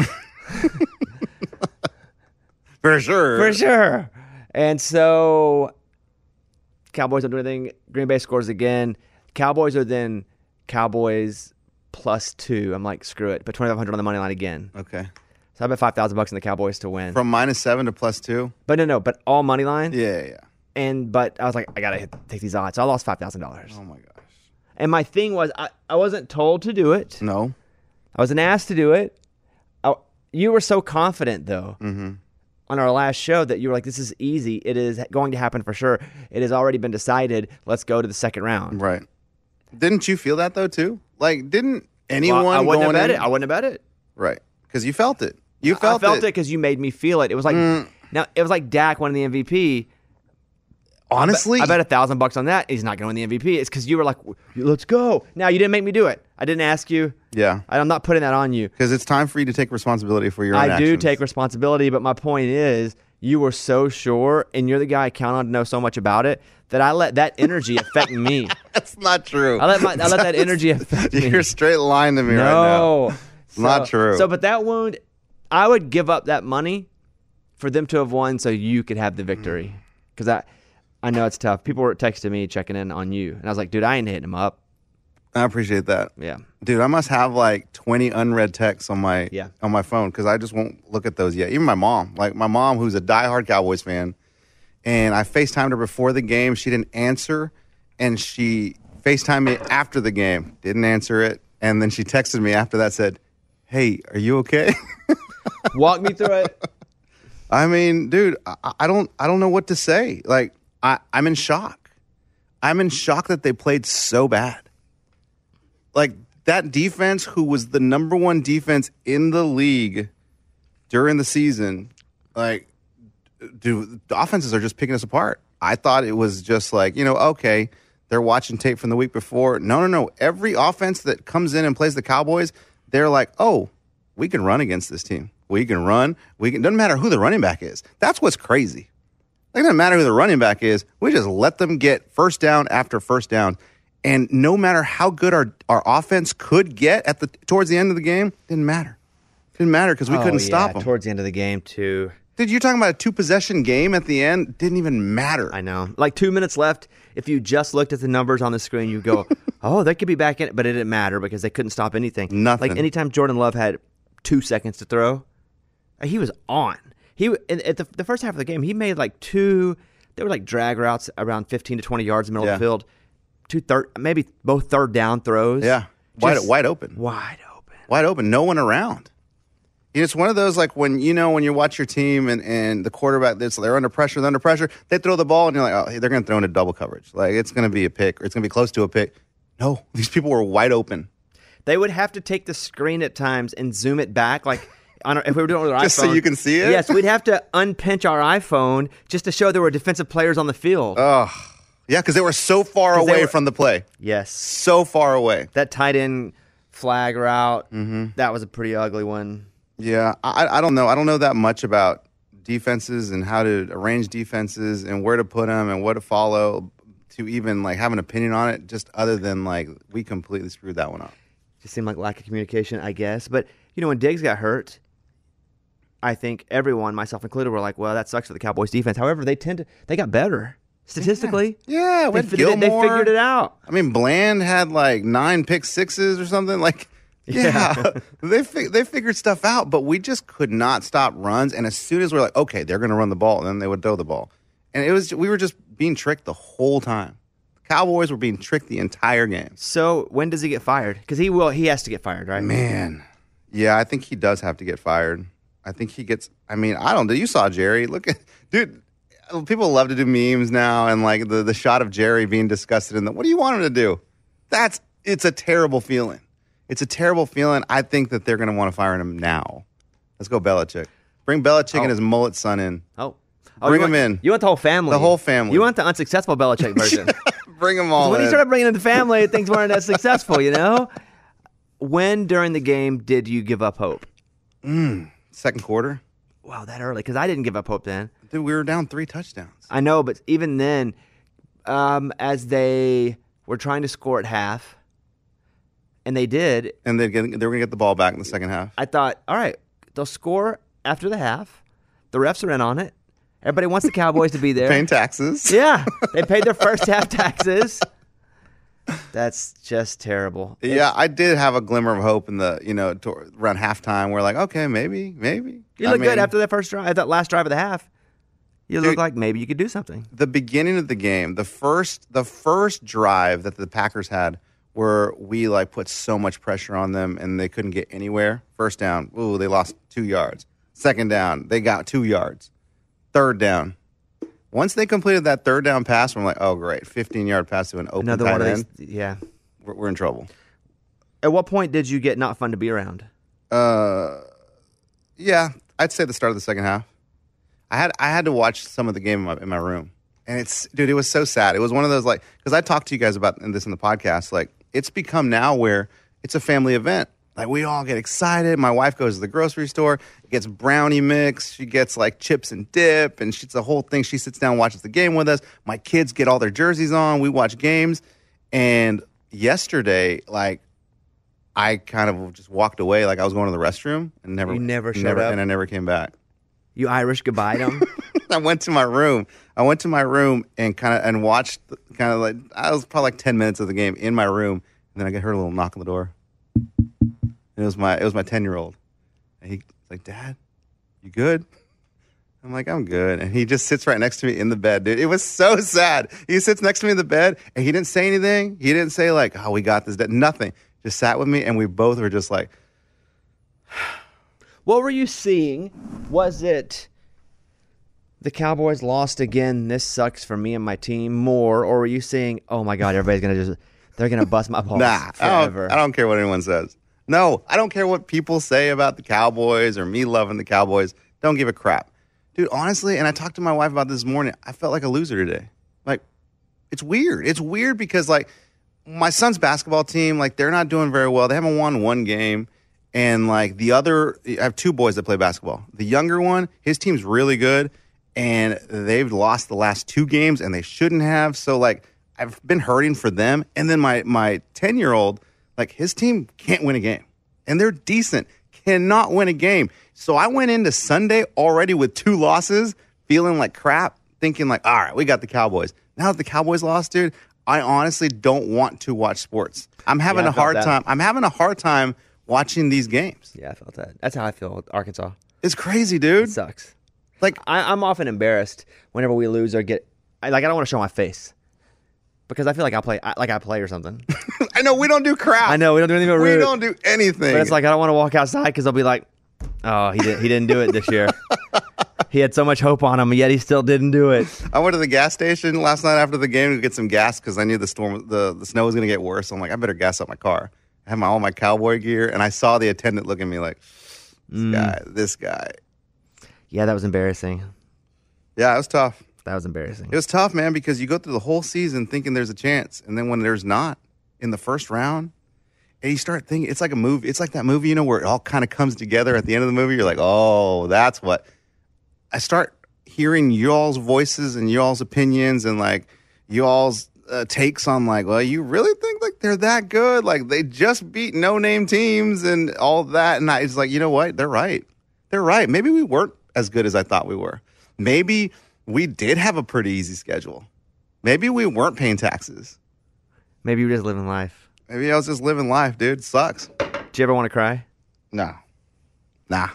For sure. For sure. And so Cowboys don't do anything. Green Bay scores again. Cowboys are then Cowboys plus two. I'm like, screw it. Put twenty-five hundred on the money line again. Okay. So I bet five thousand bucks on the Cowboys to win. From minus seven to plus two? But no, no, but all money line. Yeah, yeah. And but I was like, I gotta take these odds. So I lost five thousand dollars. Oh my gosh. And my thing was, I, I wasn't told to do it. No. I wasn't asked to do it. I, you were so confident though mm-hmm. on our last show that you were like, this is easy. It is going to happen for sure. It has already been decided. Let's go to the second round. Right. Didn't you feel that though too? Like, didn't anyone? Well, I wouldn't have going bet in? it. I wouldn't have bet it. Right. Because you felt it. You felt I felt it. it because you made me feel it. It was like Mm. now it was like Dak winning the M V P. Honestly, I bet a thousand bucks on that. He's not going to win the M V P. It's because you were like, let's go. Now you didn't make me do it. I didn't ask you. Yeah. I'm not putting that on you. Because it's time for you to take responsibility for your own I do actions. take responsibility, but my point is, you were so sure, and you're the guy I count on to know so much about it that I let that energy affect me. That's not true. I let my I let that energy affect me. You're straight lying to me no. right now. No, It's not true. So, but that wound, I would give up that money for them to have won, so you could have the victory. Because I, I know it's tough. People were texting me, checking in on you, and I was like, dude, I ain't hitting him up. I appreciate that. Yeah. Dude, I must have like twenty unread texts on my Yeah. on my phone because I just won't look at those yet. Even my mom, like my mom, who's a diehard Cowboys fan, and I FaceTimed her before the game. She didn't answer, and she FaceTimed me after the game. Didn't answer it, and then she texted me after that, said, "Hey, are you okay?" Walk me through it. I mean, dude, I, I don't I don't know what to say. Like, I, I'm in shock. I'm in shock that they played so bad. Like, that defense, who was the number one defense in the league during the season, like, dude, the offenses are just picking us apart. I thought it was just like, you know, okay, they're watching tape from the week before. No, no, no. Every offense that comes in and plays the Cowboys, they're like, oh, we can run against this team. We can run. We can. Doesn't matter who the running back is. That's what's crazy. It doesn't matter who the running back is. We just let them get first down after first down. And no matter how good our, our offense could get at the towards the end of the game, didn't matter. Didn't matter because we Oh, couldn't yeah, stop them. Towards the end of the game, too. Dude, you're talking about a two-possession game at the end? Didn't even matter. I know. Like two minutes left. If you just looked at the numbers on the screen, you go, oh, they could be back in it. But it didn't matter because they couldn't stop anything. Nothing. Like anytime Jordan Love had two seconds to throw, he was on. He in, At the, the first half of the game, he made like two, they were like drag routes around fifteen to twenty yards in the middle Yeah. of the field. Two third, maybe both third down throws. Yeah. Wide, Just wide open. Wide open. Wide open. No one around. You know, it's one of those like when, you know, when you watch your team and, and the quarterback, they're they're under pressure, they're under pressure, they throw the ball and you're like, oh, they're going to throw into double coverage. Like, it's going to be a pick or it's going to be close to a pick. No, these people were wide open. They would have to take the screen at times and zoom it back, like on our, if we were doing it with our Just iPhone. so you can see it? Yes, we'd have to unpinch our iPhone just to show there were defensive players on the field. Oh, yeah, because they were so far 'Cause they away were- from the play. Yes, So far away. that tight end flag route, Mm-hmm. that was a pretty ugly one. Yeah, I, I don't know. I don't know that much about defenses and how to arrange defenses and where to put them and what to follow to even like have an opinion on it. Just other than like we completely screwed that one up. Just seemed like lack of communication, I guess. But you know, when Diggs got hurt, I think everyone, myself included, were like, "Well, that sucks for the Cowboys defense." However, they tend to they got better statistically. Yeah, they, with fi- they, they Gilmore. figured it out. I mean, Bland had like nine pick sixes or something. Like, yeah, they fi- they figured stuff out, but we just could not stop runs. And as soon as we're like, okay, they're going to run the ball, and then they would throw the ball, and it was we were just being tricked the whole time. Cowboys were being tricked the entire game. So when does he get fired? Because he will. He has to get fired, right? Man, yeah, I think he does have to get fired. I think he gets. I mean, I don't know. You saw Jerry. Look at dude. People love to do memes now, and like the the shot of Jerry being disgusted in the. What do you want him to do? That's it's a terrible feeling. It's a terrible feeling. I think that they're going to want to fire him now. Let's go Belichick. Bring Belichick Oh. and his mullet son in. Oh. Oh, Bring you him want, in. You want the whole family. The whole family. You want the unsuccessful Belichick version. Bring them all When in. you started bringing in the family, things weren't as successful, you know? When during the game did you give up hope? Mm, second quarter. Wow, that early. Because I didn't give up hope then. Dude, we were down three touchdowns. I know, but even then, um, as they were trying to score at half, and they did, And they get, they were going to get the ball back in the second half. I thought, all right, they'll score after the half. The refs are in on it. Everybody wants the Cowboys to be there. Paying taxes. Yeah, they paid their first half taxes. That's just terrible. Yeah, I did have a glimmer of hope in the, you know, to, around halftime. We're like, okay, maybe, maybe. You I look good mean, after that first drive, that last drive of the half. You Dude, look like maybe you could do something. The beginning of the game, the first, the first drive that the Packers had, where we like put so much pressure on them and they couldn't get anywhere. First down, ooh, they lost two yards. Second down, they got two yards. Third down. Once they completed that third down pass, I'm like, oh, great. fifteen-yard pass to an open Another tight one of end. these. Yeah. We're, we're in trouble. At what point did you get not fun to be around? Uh, yeah, I'd say the start of the second half. I had I had to watch some of the game in my, in my room, and it's dude, it was so sad. It was one of those like because I talked to you guys about this in the podcast. Like it's become now where it's a family event. Like we all get excited. My wife goes to the grocery store, gets brownie mix. She gets like chips and dip, and she's the whole thing. She sits down and watches the game with us. My kids get all their jerseys on. We watch games. And yesterday, like I kind of just walked away, like I was going to the restroom and never, You never showed never, up? and I never came back. You Irish goodbye them? I went to my room. I went to my room and kind of and watched kind of like I was probably like ten minutes of the game in my room. then I get heard a little knock on the door. It was my it was my ten year old, and he's like, "Dad, you good?" I'm like, "I'm good," and he just sits right next to me in the bed, dude. It was so sad. He sits next to me in the bed, and he didn't say anything. He didn't say like, "Oh, we got this," nothing. Just sat with me, and we both were just like. What were you seeing? Was it the Cowboys lost again? This sucks for me and my team more, or were you seeing, oh my God, everybody's gonna just they're gonna bust my balls Nah, forever? I don't, I don't care what anyone says. No, I don't care what people say about the Cowboys or me loving the Cowboys. Don't give a crap, dude. Honestly, and I talked to my wife about this morning. I felt like a loser today. Like, it's weird. It's weird because like my son's basketball team, like they're not doing very well. They haven't won one game. And, like, the other – I have two boys that play basketball. The younger one, his team's really good, and they've lost the last two games, and they shouldn't have. So, like, I've been hurting for them. And then my my ten-year-old, like, his team can't win a game. And they're decent, cannot win a game. So I went into Sunday already with two losses, feeling like crap, thinking, like, all right, we got the Cowboys. Now that the Cowboys lost, dude, I honestly don't want to watch sports. I'm having Yeah, I a felt hard that. time. I'm having a hard time – watching these games. Yeah, I felt that. That's how I feel with Arkansas. It's crazy, dude. It sucks. Like I, I'm often embarrassed whenever we lose or get. I, like I don't want to show my face because I feel like I play I, like I play or something. I know we don't do crap. I know we don't do anything. But We rude. don't do anything. But it's like I don't want to walk outside because they'll be like, "Oh, he did. He didn't do it this year. He had so much hope on him, yet he still didn't do it." I went to the gas station last night after the game to get some gas because I knew the storm, the, the snow was going to get worse. So I'm like, I better gas up my car. I had my all my cowboy gear, and I saw the attendant look at me like, this Mm. guy, this guy. Yeah, that was embarrassing. Yeah, it was tough. That was embarrassing. It was tough, man, because you go through the whole season thinking there's a chance, and then when there's not in the first round, and you start thinking it's like a movie. It's like that movie, you know, where it all kind of comes together at the end of the movie. You're like, oh, that's what. I start hearing y'all's voices and y'all's opinions and like y'all's uh, takes on like, well, you really think like they're that good? Like they just beat no-name teams and all that. And I, it's like, you know what? They're right. They're right. Maybe we weren't as good as I thought we were. Maybe we did have a pretty easy schedule. Maybe we weren't paying taxes. Maybe you were just living life. Maybe I was just living life, dude. It sucks. Did you ever want to cry? No. Nah.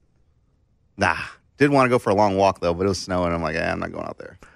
Nah. Did want to go for a long walk, though, but it was snowing. I'm like, eh, I'm not going out there.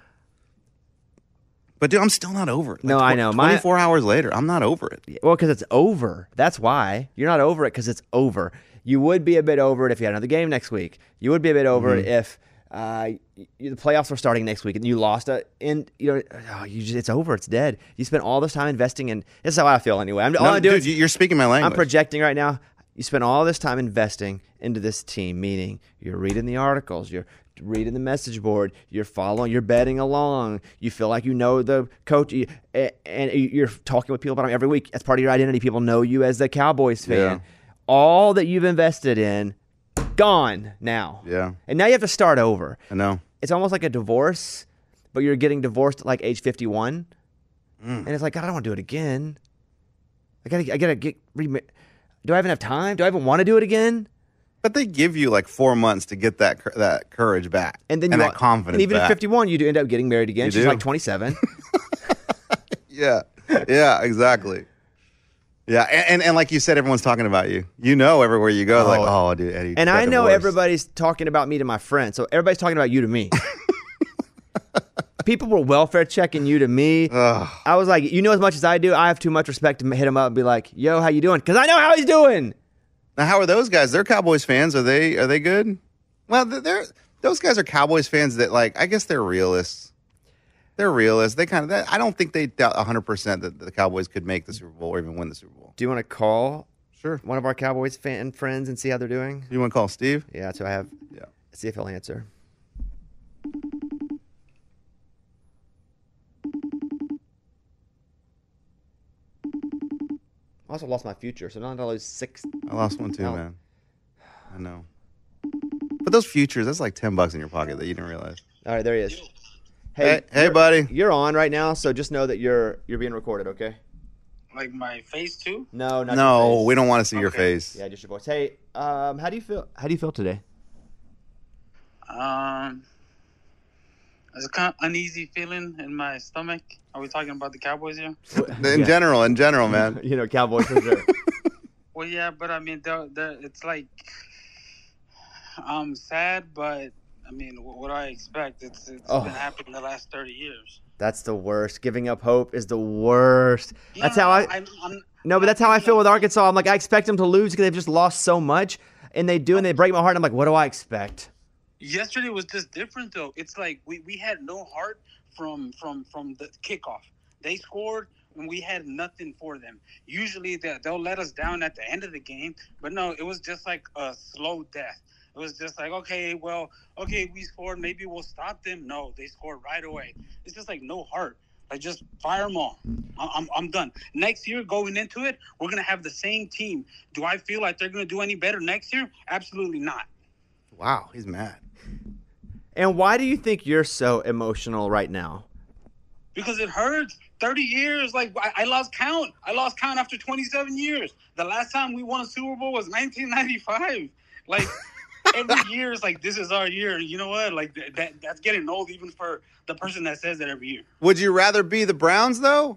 But, dude, I'm still not over it. Like, No, I know. My- twenty-four hours later, I'm not over it. Well, because it's over. That's why. You're not over it because it's over. You would be a bit over it if you had another game next week. You would be a bit over Mhm. it if uh, y- the playoffs were starting next week and you lost a. In you know, oh, you just, it's over. It's dead. You spent all this time investing in. This is how I feel anyway. I'm, all No, I do dude, is you're speaking my language. I'm projecting right now. You spent all this time investing into this team, meaning you're reading the articles, you're reading the message board, you're following, you're betting along, you feel like you know the coach, you- a- and you're talking with people about them every week. That's part of your identity. People know you as the Cowboys fan. Yeah. All that you've invested in, gone now. Yeah. And now you have to start over. I know. It's almost like a divorce, but you're getting divorced at like age fifty-one. Mm. And it's like, God, I don't want to do it again. I gotta, I gotta get remarried. Do I even have time? Do I even want to do it again? But they give you like four months to get that cur- that courage back And then and you that confidence And even back. at fifty-one, you do end up getting married again. You She's do. like twenty-seven. Yeah. Yeah, exactly. Yeah, and, and and like you said, everyone's talking about you. You know, everywhere you go, like, oh, dude, Eddie. And got I know divorced. everybody's talking about me to my friends. So everybody's talking about you to me. People were welfare checking you to me. I was like, you know as much as I do, I have too much respect to hit him up and be like, yo, how you doing? Because I know how he's doing. Now, how are those guys? They're Cowboys fans. Are they? Are they good? Well, they're those guys are Cowboys fans that like. I guess they're realists. They're realists. They kind of. I don't think they doubt one hundred percent that the Cowboys could make the Super Bowl or even win the Super Bowl. Do you want to call Sure. one of our Cowboys fan friends and see how they're doing? You want to call Steve? Yeah, that's who I have. Yeah. See if he'll answer. I also lost my future, so now I lose six. I lost one too, Oh. man. I know. But those futures, that's like ten bucks in your pocket that you didn't realize. All right, there he is. Hey, hey, you're- buddy. You're on right now, so just know that you're you're being recorded, okay? Like my face too? No, not your No, face. we don't want to see your face. Yeah, just your voice. Hey, um, how do you feel? How do you feel today? Um, There's a kind of uneasy feeling in my stomach. Are we talking about the Cowboys here? In general, in general, man. You know, Cowboys for sure. Well, yeah, but I mean, they're, they're, it's like I'm sad, but I mean, what, what do I expect? It's it's Oh. been happening the last thirty years. That's the worst. Giving up hope is the worst. You That's know, how I. I'm, I'm, No, but that's how I feel with Arkansas. I'm like, I expect them to lose because they've just lost so much, and they do, and they break my heart. And I'm like, what do I expect? Yesterday was just different, though. It's like we, we had no heart from from from the kickoff. They scored, and we had nothing for them. Usually, they, they'll let us down at the end of the game, but no, it was just like a slow death. It was just like, okay, well, okay, we scored. Maybe we'll stop them. No, they scored right away. It's just like no heart. Like, just fire them all. I- I'm, I'm done. Next year, going into it, we're going to have the same team. Do I feel like they're going to do any better next year? Absolutely not. Wow, he's mad. And why do you think you're so emotional right now? Because it hurts. thirty years, like, I, I lost count. I lost count after twenty-seven years. The last time we won a Super Bowl was nineteen ninety-five. Like, every year is like, this is our year. You know what? Like, th- that that's getting old even for the person that says that every year. Would you rather be the Browns, though?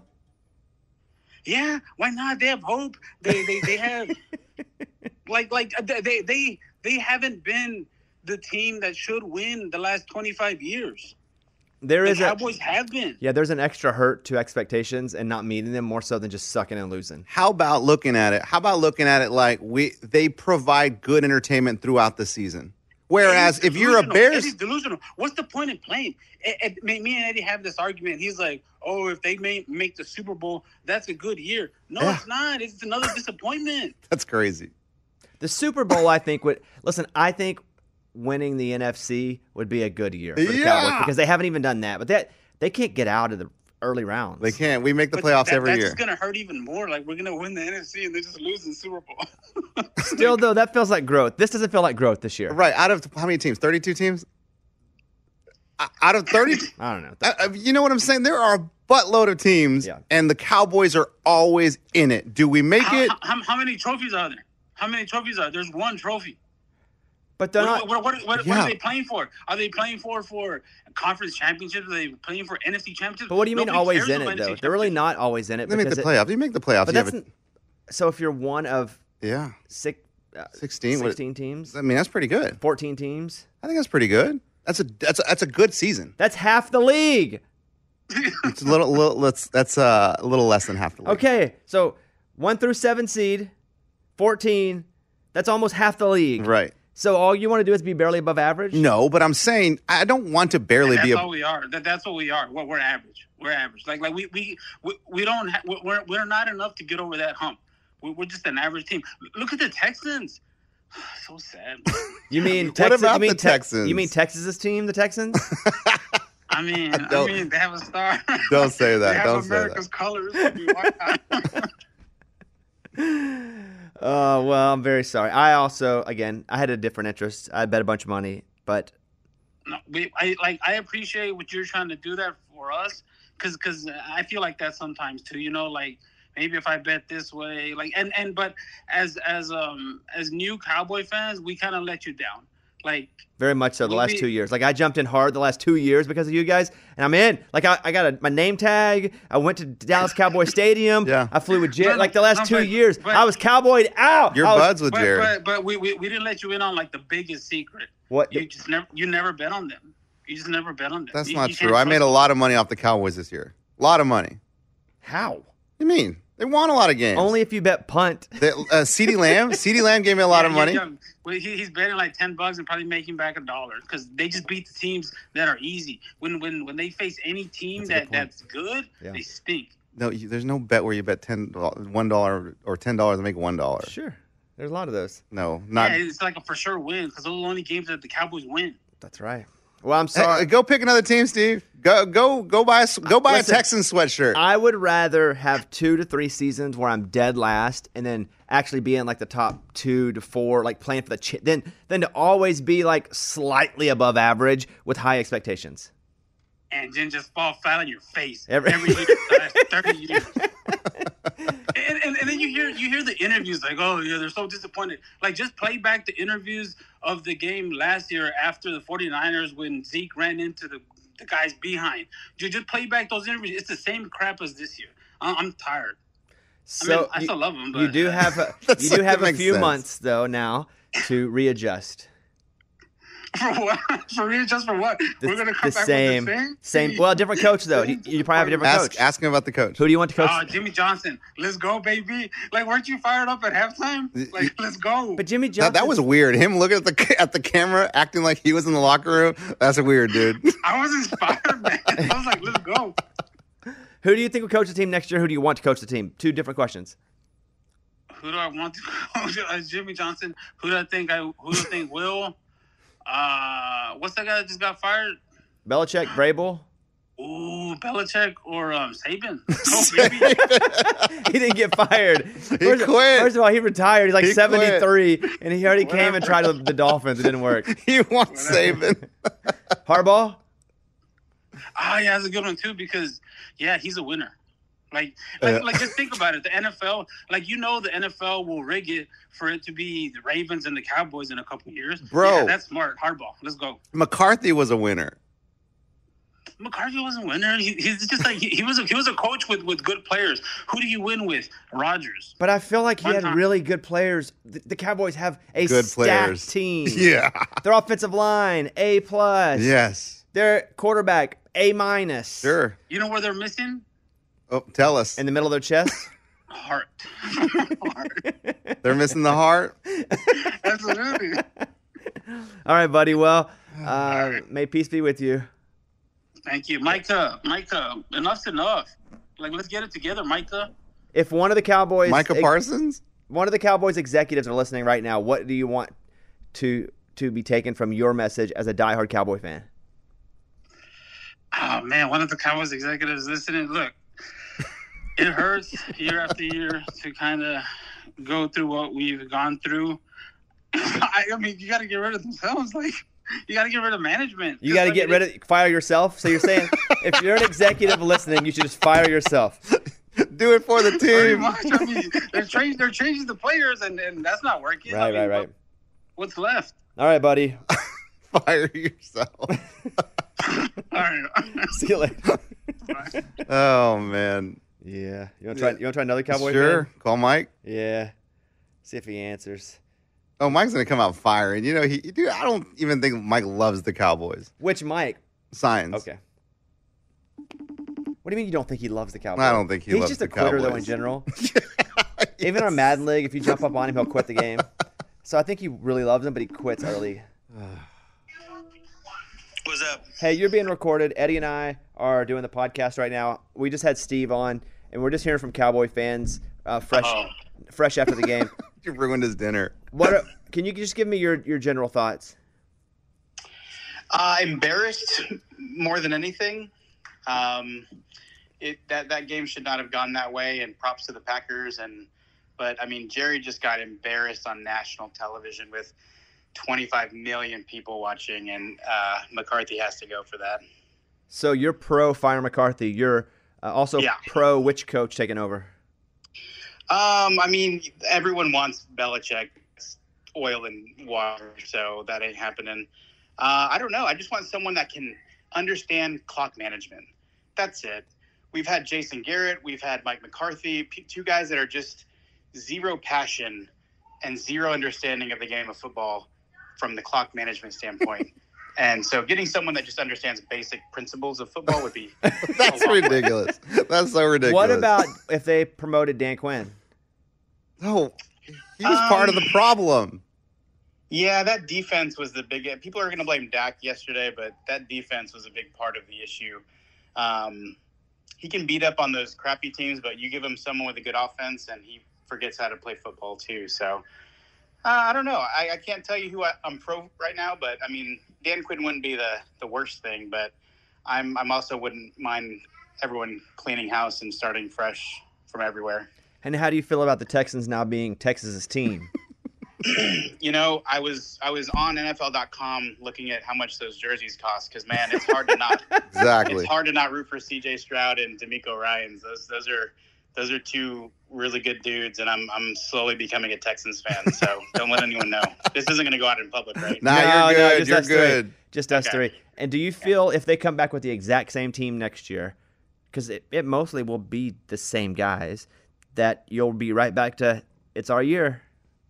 Yeah, why not? They have hope. They they, they have like like they they they haven't been the team that should win the last twenty-five years. There The is Cowboys a, have been. yeah, there's an extra hurt to expectations and not meeting them more so than just sucking and losing. How about looking at it? How about looking at it like we they provide good entertainment throughout the season? Whereas Eddie's if you're a delusional. Bears, Eddie's delusional. What's the point in playing? Ed, Ed, me me and Eddie have this argument. He's like, "Oh, if they may make the Super Bowl, that's a good year." No, Yeah. it's not. It's another disappointment. that's crazy. The Super Bowl, I think, would listen. I think winning the N F C would be a good year for the Yeah. Cowboys because they haven't even done that. But that they can't get out of the early rounds. They can't. We make the But playoffs that, every that's year. just gonna hurt even more. Like, we're gonna win the N F C and they just lose the Super Bowl. Still, though, that feels like growth. This doesn't feel like growth this year. Right. Out of how many teams? thirty-two teams? O- Out of thirty? I don't know. Uh, uh, you know what I'm saying? There are a buttload of teams, Yeah. and the Cowboys are always in it. Do we make how, it? how, how many trophies are there? How many trophies are there? There's one trophy. But they're What, not. what, what, what, what Yeah. are they playing for? Are they playing for for conference championships? Are they playing for N F C championships? But what do you mean Nobody always cares in about it though? N F C They're really championships. not always in it. They make the because it- playoffs. You make the playoffs. But You have that's a- n- so if you're one of yeah, six, uh, sixteen. What- sixteen teams, I mean, that's pretty good. fourteen teams. I think that's pretty good. That's a that's a, that's a good season. That's half the league. It's a little, little let's that's uh, a little less than half the league. Okay, so one through seven seed, fourteen. That's almost half the league. Right. So all you want to do is be barely above average. No, but I'm saying I don't want to barely That's be a. all we are. That, that's what we are. We're, we're average. We're average. Like like we we we, we don't ha- we're we're not enough to get over that hump. We're, we're just an average team. Look at the Texans. So sad. You mean What Texas, about you mean the Te- Texans? You mean Texas's team, the Texans? I mean, I Don't- mean, they have a star. Don't say that. They have Don't say that. America's colors. I mean, why not? Oh, well, I'm very sorry. I also, again, I had a different interest. I bet a bunch of money, but No, we, I like. I appreciate what you're trying to do that for us, because because I feel like that sometimes too. You know, like maybe if I bet this way, like and and but as as um as new Cowboy fans, we kind of let you down. Like very much so the We'll last be- two years. Like I jumped in hard the last two years because of you guys, and I'm in. Like I, I got a, my name tag. I went to Dallas Cowboy Stadium. Yeah. I flew with Jet. No, no, like the last no, two but- years, but- I was cowboyed out. You're I was- buds with but Jared. but, but we, we we didn't let you in on like the biggest secret. What? You just never you never bet on them. You just never bet on them. That's You- not you can't true. I trust made a them. lot of money off the Cowboys this year. A lot of money. How? What do you mean? They won a lot of games. Only if you bet punt. They, uh, CeeDee Lamb. CeeDee Lamb gave me a lot Yeah, of yeah, money. yeah. Well, he, he's betting like ten bucks and probably making back a dollar because they just beat the teams that are easy. When when when they face any team That's a good that point. that's good, Yeah. they stink. No, you, there's no bet where you bet ten one dollar or ten dollars and make one dollar. Sure. There's a lot of those. No, not. yeah, it's like a for sure win because those are the only games that the Cowboys win. That's right. Well, I'm Hey, sorry. go pick another team, Steve. Go go go buy a, s- go buy Listen, a Texans sweatshirt. I would rather have two to three seasons where I'm dead last and then actually be in like the top two to four, like playing for the ch- than than to always be like slightly above average with high expectations. And then just fall flat on your face Every- every, year, for the last thirty years. and, and, and then you hear you hear the interviews like, oh yeah, they're so disappointed. Like just play back the interviews of the game last year after the 49ers when Zeke ran into the the guy's behind. Dude, just play back those interviews. It's the same crap as this year. I'm, I'm tired. So I mean, I you, still love him, but you do have a, you do have a few months though now to readjust. For what? For readjust for what? The, We're gonna come the back same, with the same. same. Well, different coach though. You, you probably have a different Ask, coach. ask him about the coach. Who do you want to coach? Oh, Jimmy Johnson. Let's go, baby. Like, weren't you fired up at halftime? Like, let's go. But Jimmy That, Johnson. that was weird. Him looking at the at the camera, acting like he was in the locker room. That's weird, dude. I was inspired, man. I was like, let's go. Who do you think will coach the team next year? Who do you want to coach the team? Two different questions. Who do I want to coach? Uh, Jimmy Johnson. Who do I think I? Who do I think will? Uh, what's that guy that just got fired? Belichick, Vrabel. Ooh, Belichick or um, Saban. Oh, maybe. He didn't get fired. He first, quit. First of all, he retired. He's like He seventy-three, and he already came and tried with the Dolphins. It didn't work. He wants Saban. Harbaugh. Ah, yeah, that's a good one too because yeah, he's a winner. Like, like, Yeah. like, just think about it. The N F L, like, you know, the N F L will rig it for it to be the Ravens and the Cowboys in a couple of years. Bro. Yeah, that's smart. Hardball. Let's go. McCarthy was a winner. McCarthy wasn't a winner. He, he's just like he, he was. A, he was a coach with, with good players. Who do you win with? Rodgers. But I feel like he One had time. really good players. The, the Cowboys have a Good stacked players. team. Yeah. Their offensive line, A plus. Yes. Their quarterback, A minus. Sure. You know where they're missing? Oh, tell us. In the middle of their chest. Heart. They're missing the heart. Absolutely. All right, buddy. Well, uh, may peace be with you. Thank you, Micah. Micah, enough's enough. Like, let's get it together, Micah. If one of the Cowboys, Micah Parsons? one of the Cowboys executives are listening right now, what do you want to to be taken from your message as a diehard Cowboy fan? Oh man, one of the Cowboys executives listening. Look, it hurts year after year to kind of go through what we've gone through. I, I mean, you got to get rid of themselves. Like, you got to get rid of management. You got to get rid of fire yourself. So you're saying if you're an executive listening, you should just fire yourself. Do it for the Pretty team. much. I mean, they're changing. They're changing the players, and, and that's not working. I Right, mean, right, right. what- what's left? All right, buddy. Fire yourself. All right. See you later. Oh, man. Yeah. You want to try? You want to try another Cowboy Sure. fan? Call Mike. Yeah. See if he answers. Oh, Mike's going to come out firing. You know, he, dude, I don't even think Mike loves the Cowboys. Which Mike? Signs. Okay. What do you mean you don't think he loves the Cowboys? I don't think he He's loves just the a quitter, though, in Cowboys. general. Even on Madden League, if you jump up on him, he'll quit the game. So I think he really loves him, but he quits early. What's up? Hey, you're being recorded. Eddie and I are doing the podcast right now. We just had Steve on, and we're just hearing from Cowboy fans, uh, fresh, Oh. fresh after the game. You ruined his dinner. What? Are, can you just give me your, your general thoughts? Uh, embarrassed more than anything. Um, it that that game should not have gone that way. And props to the Packers. And but I mean, Jerry just got embarrassed on national television with twenty-five million people watching, and uh, McCarthy has to go for that. So you're pro Fire McCarthy. You're uh, also Yeah. pro which coach taking over? Um, I mean, everyone wants Belichick, oil and water, so that ain't happening. Uh, I don't know. I just want someone that can understand clock management. That's it. We've had Jason Garrett. We've had Mike McCarthy, p- two guys that are just zero passion and zero understanding of the game of football from the clock management standpoint. And so getting someone that just understands basic principles of football would be That's ridiculous. That's so ridiculous. What about if they promoted Dan Quinn? No, he was part of the Um, problem. Yeah, that defense was the big. People are going to blame Dak yesterday, but that defense was a big part of the issue. Um, he can beat up on those crappy teams, but you give him someone with a good offense, and he forgets how to play football too. So uh, I don't know. I, I can't tell you who I, I'm pro right now, but I mean, Dan Quinn wouldn't be the, the worst thing, but I'm I'm also wouldn't mind everyone cleaning house and starting fresh from everywhere. And how do you feel about the Texans now being Texas's team? You know, I was I was on N F L dot com looking at how much those jerseys cost because man, it's hard to not Exactly. it's hard to not root for C J Stroud and D'Amico Ryans. Those those are those are two really good dudes, and I'm I'm slowly becoming a Texans fan. So don't let anyone know. This isn't going to go out in public, right? Nah, No, you're no, good. just you're us three. good. Just us Okay. three. And do you feel if they come back with the exact same team next year, because it, it mostly will be the same guys, that you'll be right back to it's our year?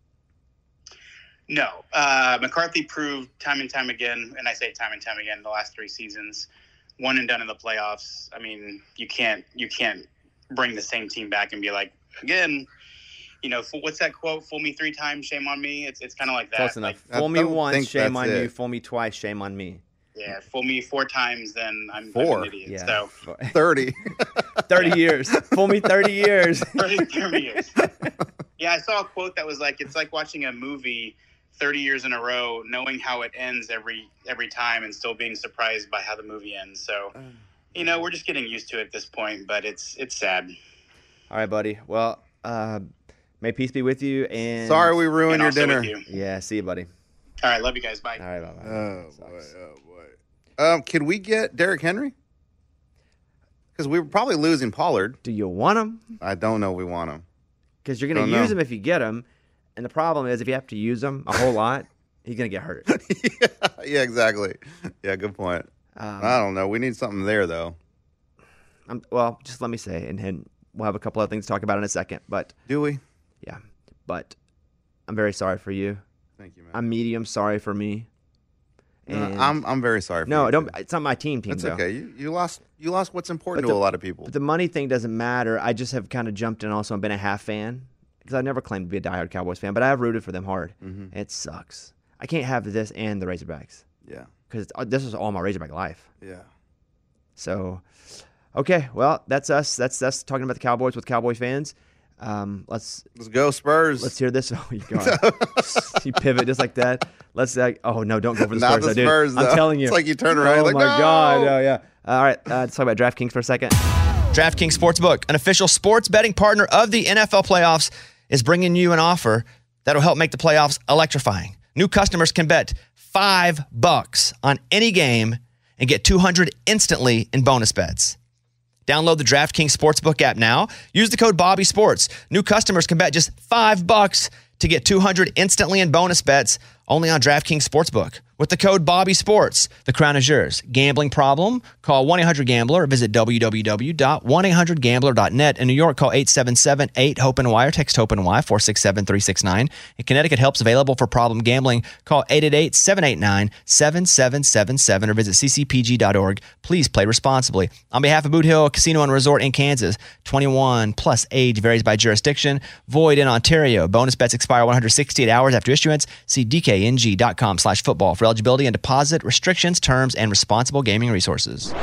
No. Uh, McCarthy proved time and time again, and I say time and time again, the last three seasons, one and done in the playoffs. I mean, you can't you can't bring the same team back and be like, again, you know, what's that quote? Fool me three times, shame on me. It's it's kind of like that. Close enough. Like, Fool me don't once, think shame that's on you. it. Fool me twice, shame on me. yeah, fool me four times, then I'm, I'm Four? an idiot. Yeah. So thirty. thirty years. Fool me thirty years. thirty, thirty years. Yeah, I saw a quote that was like, it's like watching a movie thirty years in a row, knowing how it ends every every time and still being surprised by how the movie ends. So, you know, we're just getting used to it at this point, but it's it's sad. All right, buddy. Well, uh, may peace be with you. And Sorry we ruined And your also dinner. with you. Yeah, see you, buddy. All right, love you guys. Bye. All right, bye-bye. Oh boy, oh boy. Um, can we get Derrick Henry? Because we were probably losing Pollard. Do you want him? I don't know if we want him. Because you're going Don't to use know. him if you get him. And the problem is, if you have to use him a whole lot, he's going to get hurt. yeah, yeah, exactly. Yeah, good point. Um, I don't know. We need something there, though. I'm, well, just let me say, and, and we'll have a couple other things to talk about in a second. But Do we? yeah, but I'm very sorry for you. Thank you, man. I'm medium sorry for me. No, And I'm I'm very sorry for no, you. don't. too. It's not my team. Team It's though. okay. You you lost you lost what's important But to the- a lot of people. But the money thing doesn't matter. I just have kind of jumped in also and been a half fan because I never claimed to be a diehard Cowboys fan, but I have rooted for them hard. Mhm. It sucks. I can't have this and the Razorbacks Yeah. because this is all my Razorback life. Yeah. So, okay, well, that's us. That's us talking about the Cowboys with Cowboy fans. Um, let's Let's go Spurs. let's hear this. Oh, you God, you pivot just like that. Let's. Uh, oh no, don't go for the Not Spurs. the I did. Spurs, I'm though. telling you. It's like you turn around, Oh you're like, my God. "No!" Oh yeah. All right, uh, let's talk about DraftKings for a second. DraftKings Sportsbook, an official sports betting partner of the N F L playoffs, is bringing you an offer that'll help make the playoffs electrifying. New customers can bet five bucks on any game and get two hundred instantly in bonus bets. Download the DraftKings Sportsbook app now. Use the code Bobby Sports. New customers can bet just five bucks to get two hundred instantly in bonus bets only on DraftKings Sportsbook. With the code Bobby Sports, the crown is yours. Gambling problem? Call one eight hundred gambler or visit w w w dot one eight hundred gambler dot net. In New York, call eight seven seven eight hope and Y or text HOPE and Y four six seven three six nine. In Connecticut, help's available for problem gambling. Call eight eight eight seven eight nine seven seven seven seven or visit c c p g dot org. Please play responsibly. On behalf of Boot Hill Casino and Resort in Kansas, twenty-one plus age varies by jurisdiction. Void in Ontario. Bonus bets expire one hundred sixty-eight hours after issuance. See d k n g dot com slash football for eligibility and deposit restrictions, terms, and responsible gaming resources.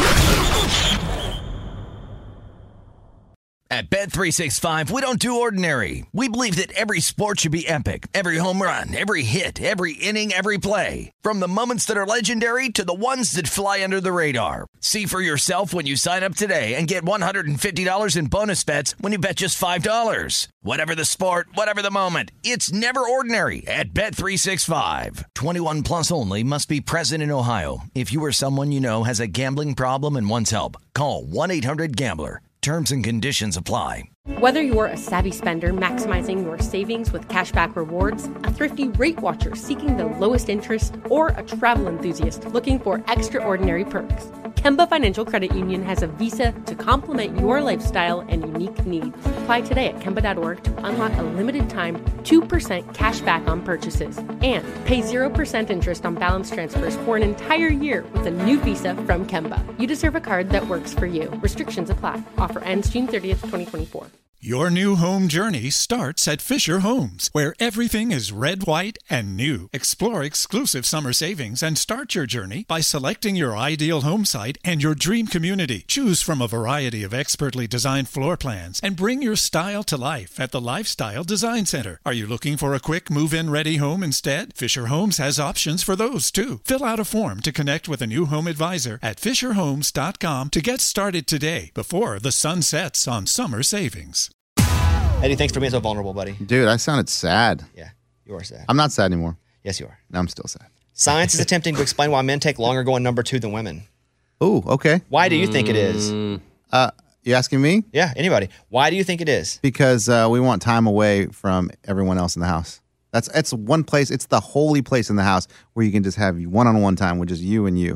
At Bet three sixty-five, we don't do ordinary. We believe that every sport should be epic. Every home run, every hit, every inning, every play. From the moments that are legendary to the ones that fly under the radar. See for yourself when you sign up today and get one hundred fifty dollars in bonus bets when you bet just five dollars. Whatever the sport, whatever the moment, it's never ordinary at Bet three sixty-five. twenty-one plus only, must be present in Ohio. If you or someone you know has a gambling problem and wants help, call one eight hundred gambler. Terms and conditions apply. Whether you're a savvy spender maximizing your savings with cashback rewards, a thrifty rate watcher seeking the lowest interest, or a travel enthusiast looking for extraordinary perks, Kemba Financial Credit Union has a visa to complement your lifestyle and unique needs. Apply today at kemba dot org to unlock a limited time two percent cash back on purchases and pay zero percent interest on balance transfers for an entire year with a new visa from Kemba. You deserve a card that works for you. Restrictions apply. Offer ends June thirtieth, twenty twenty-four. Your new home journey starts at Fisher Homes, where everything is red, white, and new. Explore exclusive summer savings and start your journey by selecting your ideal home site and your dream community. Choose from a variety of expertly designed floor plans and bring your style to life at the Lifestyle Design Center. Are you looking for a quick move-in ready home instead? Fisher Homes has options for those too. Fill out a form to connect with a new home advisor at fisher homes dot com to get started today before the sun sets on summer savings. Eddie, thanks for being so vulnerable, buddy. Dude, I sounded sad. Yeah, you are sad. I'm not sad anymore. Yes, you are. No, I'm still sad. Science is attempting to explain why men take longer going number two than women. Oh, okay. Why do you think it is? Uh, you asking me? Yeah, anybody. Why do you think it is? Because uh, we want time away from everyone else in the house. That's it's one place. It's the holy place in the house where you can just have one-on-one time with just you and you.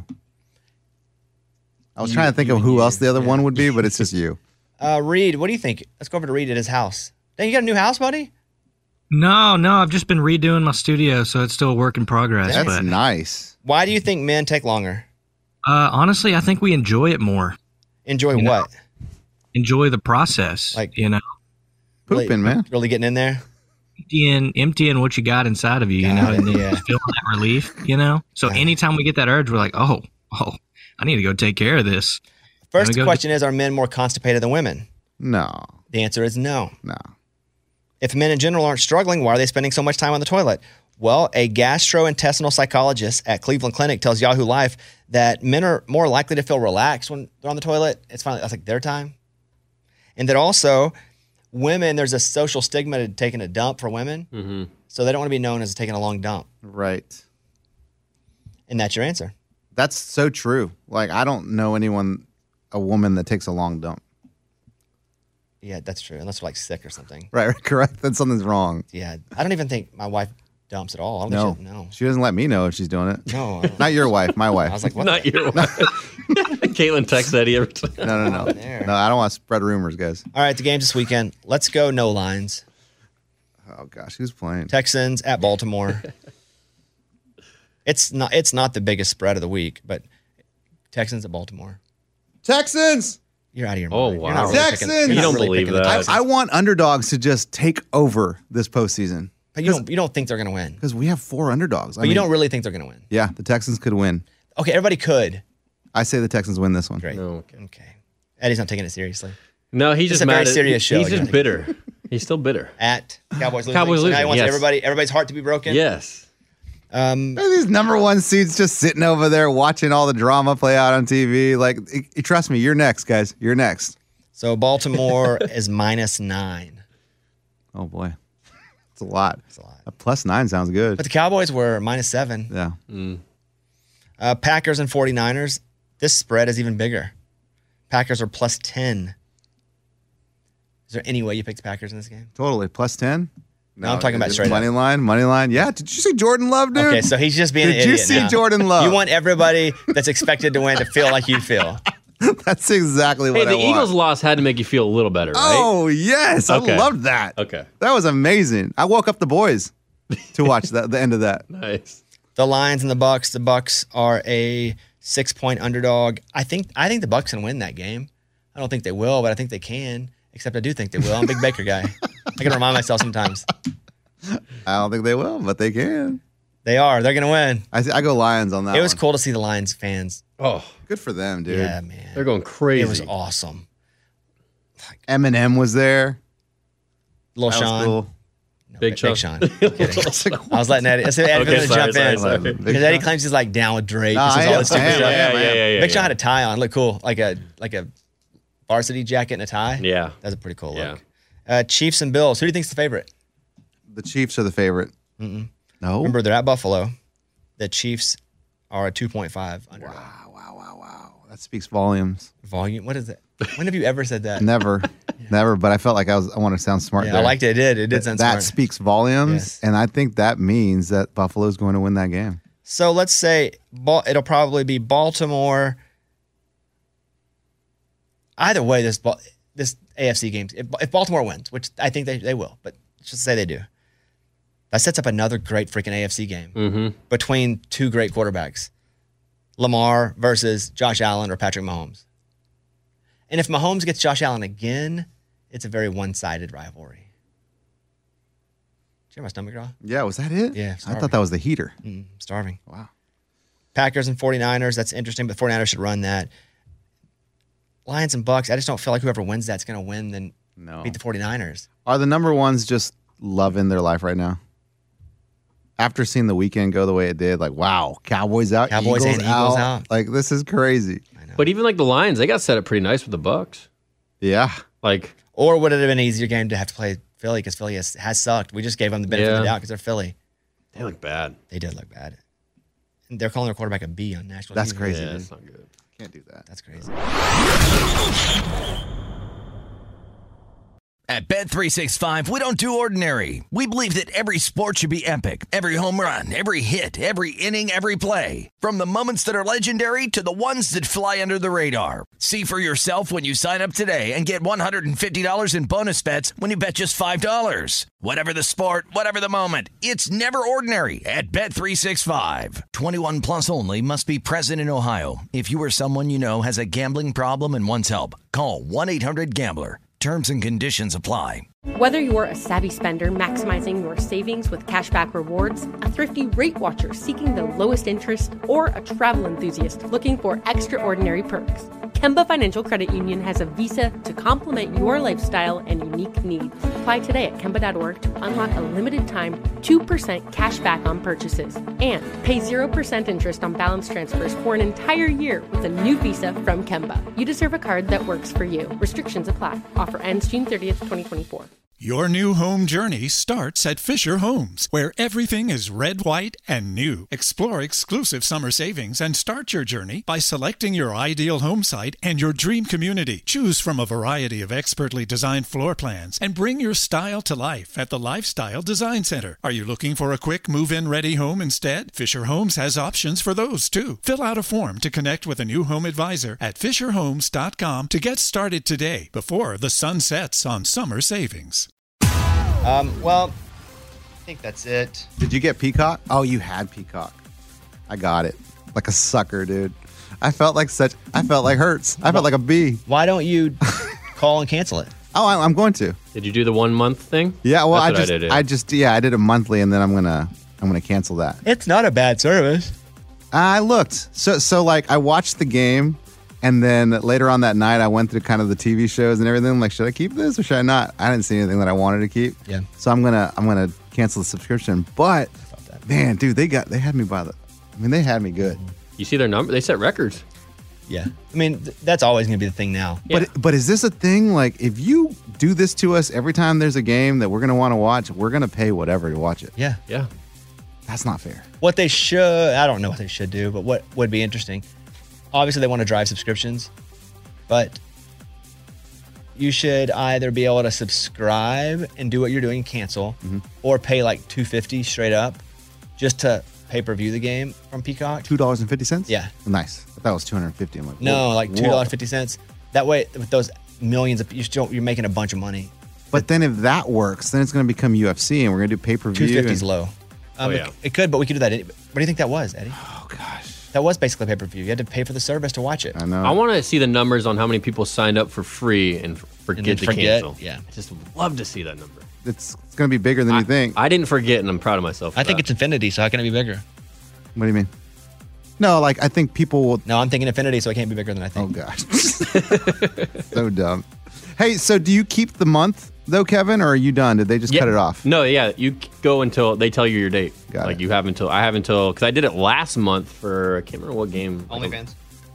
I was You- trying to think you of and who you, else the other yeah. one would be, but it's just you. Uh, Reed, what do you think? Let's go over to Reed at his house. Dang, you got a new house, buddy? No, no, I've just been redoing my studio, so it's still a work in progress. That's but nice. Why do you think men take longer? uh, honestly, I think we enjoy it more. Enjoy You know, what? Enjoy the process, Like- you know, Pooping, really, man. Really getting in there? emptying, emptying what you got inside of you, you Got know, it, and then yeah. feeling that relief, you know. So Got it. anytime we get that urge, we're like, oh, oh, I need to go take care of this. First Let me go question is, are men more constipated than women? No, The answer is no. no. If men in general aren't struggling, why are they spending so much time on the toilet? Well, a gastrointestinal psychologist at Cleveland Clinic tells Yahoo Life that men are more likely to feel relaxed when they're on the toilet. It's finally, that's like their time. And that also, women, there's a social stigma to taking a dump for women. Mm-hmm. So they don't want to be known as taking a long dump. Right. And that's your answer. That's so true. Like, I don't know anyone, a woman that takes a long dump. Yeah, that's true. Unless they're like sick or something. Right, right, correct. Then something's wrong. Yeah. I don't even think my wife dumps at all. I don't No. think she, no. She doesn't let me know if she's doing it. No. I don't- Not your wife, my wife. I was like, what? Not the- your wife. Caitlin texts Eddie every time. No, no, no. There. No, I don't want to spread rumors, guys. All right, the games this weekend. Let's go no lines. Oh gosh, who's playing? Texans at Baltimore. It's not it's not the biggest spread of the week, but Texans at Baltimore. Texans. You're out of your Oh, mind. You're wow. not really Texans! picking- you're You not don't really believe picking the that. I, Texans. I want underdogs to just take over this postseason But you don't you don't think they're going to win. because we have four underdogs. I But you mean, don't really think they're going to win. Yeah, the Texans could win. Okay, everybody could. I say the Texans win this one. Great. No, okay. Okay. Eddie's not taking it seriously. No, he's This is just a very mad at- serious show, He's you just know. bitter. He's still bitter. At Cowboys losing. Cowboys So now he losing, wants yes. everybody everybody's heart to be broken. Yes. Um Are these number one seeds just sitting over there watching all the drama play out on T V? Like, it- it- trust me, you're next, guys. You're next. so Baltimore is minus nine. Oh boy, it's a lot. That's a lot. A plus nine sounds good. But the Cowboys were minus seven. Yeah. Mm. Uh, Packers and 49ers. This spread is even bigger. Packers are plus ten. Is there any way you picked the Packers in this game? Totally. Plus ten? No, I'm talking about it's straight money up. line. Money line. Yeah. Did you see Jordan Love, dude? Okay, so he's just being Did an you idiot see now. Jordan Love? You want everybody that's expected to win to feel like you feel. That's exactly what Hey, I the want. Eagles loss had to make you feel a little better, right? Oh, yes. Okay. I loved that. Okay. That was amazing. I woke up the boys to watch that, the end of that. Nice. The Lions and the Bucks. The Bucks are a six-point underdog. I think I think the Bucks can win that game. I don't think they will, but I think they can. Except I do think they will. I'm a big Baker guy. I can remind myself sometimes. I don't think they will, but they can. They are. They're gonna win. I, I go Lions on that It was one. cool to see the Lions fans. Oh, Good for them, dude. Yeah, man. they're going crazy. It was awesome. Eminem was there. Lil That was Sean. cool. No, Big Big Sean. Sean. I'm kidding. I was letting Eddie. I said Eddie Okay, to sorry, jump sorry, in sorry. Big because Eddie Sean. claims he's like down with Drake. Nah, This is I all am. this I stupid am, shit. I am, I am. yeah, Big Sean had a tie on. Looked cool, like a like a varsity jacket and a tie. Yeah. That's a pretty cool Yeah. look. Uh, Chiefs and Bills. Who do you think's the favorite? The Chiefs are the favorite. Mm-mm. No. Remember, they're at Buffalo. The Chiefs are a two point five underdog. Wow, wow, wow, wow. That speaks volumes. Volume. What is it? When have you ever said that? Never, never. But I felt like I was. I want to sound smart. Yeah, there. I liked it. It did. It did sound that smart. speaks volumes, Yes. and I think that means that Buffalo's going to win that game. So let's say Bal- it'll probably be Baltimore. Either way, this Bal- this A F C game, if, if Baltimore wins, which I think they, they will, but let's just say they do, that sets up another great freaking A F C game Mm-hmm. between two great quarterbacks, Lamar versus Josh Allen or Patrick Mahomes. And if Mahomes gets Josh Allen again, it's a very one-sided rivalry. Did you hear my stomach growl? Yeah, was that it? Yeah, I starving. thought that was the heater. Mm, starving. Wow. Packers and 49ers, that's interesting, but 49ers should run that. Lions and Bucks, I just don't feel like whoever wins that's going to win, then No. beat the 49ers. Are the number ones just loving their life right now? After seeing the weekend go the way it did, like, wow, Cowboys out, Cowboys Eagles, and Eagles out. Like, this is crazy. But even like the Lions, they got set up pretty nice with the Bucks. Yeah. Like, Or would it have been an easier game to have to play Philly because Philly has, has sucked? We just gave them the benefit of the Yeah. doubt because they're Philly. they look bad. They did look bad. And they're calling their quarterback a B on national That's T V. crazy, Yeah, dude. that's not good. Can't do that. That's crazy. At Bet three sixty-five, we don't do ordinary. We believe that every sport should be epic. Every home run, every hit, every inning, every play. From the moments that are legendary to the ones that fly under the radar. See for yourself when you sign up today and get one hundred fifty dollars in bonus bets when you bet just five dollars. Whatever the sport, whatever the moment, it's never ordinary at Bet three sixty-five. twenty-one plus only. Must be present in Ohio. If you or someone you know has a gambling problem and wants help, call one eight hundred gambler. Terms and conditions apply. Whether you're a savvy spender maximizing your savings with cashback rewards, a thrifty rate watcher seeking the lowest interest, or a travel enthusiast looking for extraordinary perks, Kemba Financial Credit Union has a visa to complement your lifestyle and unique needs. Apply today at Kemba dot org to unlock a limited time two percent cash back on purchases and pay zero percent interest on balance transfers for an entire year with a new visa from Kemba. You deserve a card that works for you. Restrictions apply. Offer ends June thirtieth, twenty twenty-four. Your new home journey starts at Fisher Homes, where everything is red, white, and new. Explore exclusive summer savings and start your journey by selecting your ideal home site and your dream community. Choose from a variety of expertly designed floor plans and bring your style to life at the Lifestyle Design Center. Are you looking for a quick move-in ready home instead? Fisher Homes has options for those too. Fill out a form to connect with a new home advisor at fisher homes dot com to get started today before the sun sets on summer savings. Um, well, I think that's it. Did you get Peacock? Oh, you had Peacock. I got it. Like a sucker, dude. I felt like such, I felt like Hurts. I felt like a bee. Why don't you call and cancel it? Oh, I, I'm going to. Did you do the one month thing? Yeah, well, That's I what just, I, did, I just, yeah, I did it monthly, and then I'm gonna, I'm gonna cancel that. It's not a bad service. I looked. So, so like, I watched the game, and then later on that night, I went through kind of the T V shows and everything. I'm like, should I keep this or should I not? I didn't see anything that I wanted to keep. Yeah. So I'm gonna, I'm gonna cancel the subscription. But man, dude, they got, they had me by the, I mean, they had me good. You see their number? They set records. Yeah. I mean, th- that's always going to be the thing now. But but is this a thing? Like, if you do this to us every time there's a game that we're gonna want to watch, we're gonna pay whatever to watch it. Yeah. Yeah. That's not fair. What they should, I don't know what they should do, but what would be interesting, obviously they want to drive subscriptions, but you should either be able to subscribe and do what you're doing, cancel, Mm-hmm. or pay like two hundred fifty dollars straight up just to pay-per-view the game from Peacock. Two dollars and fifty cents. Yeah. Nice. I thought it was two hundred fifty. I'm like, No, whoa, like two whoa. dollars and fifty cents. That way, with those millions of, you're, still, you're making a bunch of money. But then if that works, then it's gonna become U F C, and we're gonna do pay-per-view. two hundred fifty is and- low. Um, Oh, yeah. it, it could, but we could do that. What do you think that was, Eddie? Oh gosh. That was basically pay-per-view. You had to pay for the service to watch it. I know. I want to see the numbers on how many people signed up for free and f- forget then to forget, cancel. yeah. I just love to see that number. It's, it's gonna be bigger than you think. I didn't forget, and I'm proud of myself. For I think that. it's Infinity, so how can it be bigger? What do you mean? No, like I think people will. No, I'm thinking Infinity, so it can't be bigger than I Oh think. gosh. So dumb. Hey, so do you keep the month though, Kevin, or are you done? Did they just Yeah. cut it off? No, yeah, you c- go until they tell you your date. Got like it. you have until I have until because I did it last month for I can't remember what game. Like a- OnlyFans.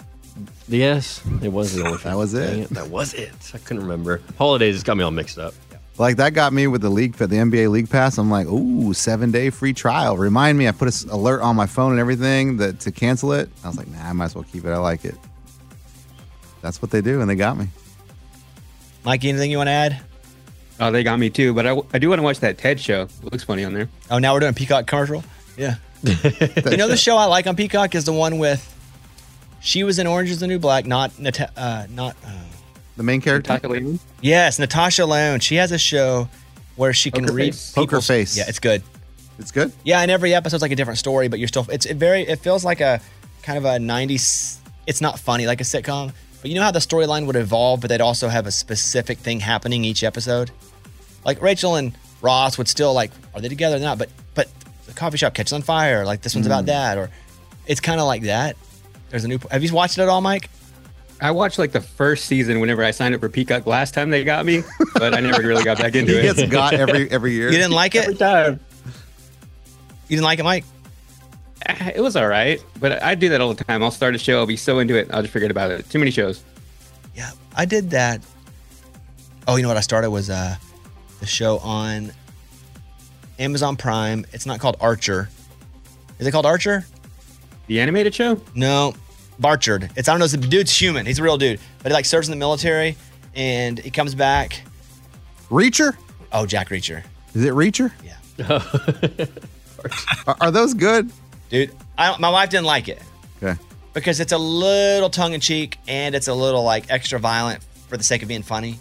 Yes, it was the OnlyFans. That was it. Dang That was it. I couldn't remember. Holidays has got me all mixed up. Like that got me with the league, the N B A League Pass. I'm like, ooh, seven day free trial. Remind me, I put an alert on my phone and everything that to cancel it. I was like, nah, I might as well keep it. I like it. That's what they do, and they got me. Mikey, anything you want to add? Oh, they got me too. But I, I do want to watch that TED show. It looks funny on there. Oh, now we're doing Peacock commercial? Yeah. You know the show I like on Peacock is the one with, she was in Orange is the New Black, not, Nata- uh, not, uh, The main character. Natasha Leone? yes, Natasha Leone. She has a show where she can Poker read Face? Poker people's- Face. Yeah, it's good. It's good. Yeah, and every episode's like a different story, but you're still, it's it very, it feels like a kind of a nineties, it's not funny like a sitcom, but you know how the storyline would evolve, but they'd also have a specific thing happening each episode? Like Rachel and Ross would still like, are they together or not? But, but the coffee shop catches on fire, like this one's about that, or it's kind of like that. There's a new, have you watched it at all, Mike? I watched like the first season whenever I signed up for Peacock last time they got me, but I never really got back into He it. gets got every every year. You didn't like it? Every time. You didn't like it, Mike? Ah, It was all right, but I do that all the time. I'll start a show, I'll be so into it, I'll just forget about it. Too many shows. Yeah, I did that. Oh, you know what I started was uh, the show on Amazon Prime. It's not called Archer. Is it called Archer? The animated show? No, Barchard. It's I don't know. It's the dude's human. He's a real dude, but he like serves in the military, and he comes back, Reacher? Oh, Jack Reacher. Is it Reacher? Yeah. are, are those good? Dude, I don't, my wife didn't like it. Okay. Because it's a little tongue-in-cheek and it's a little like extra violent for the sake of being funny.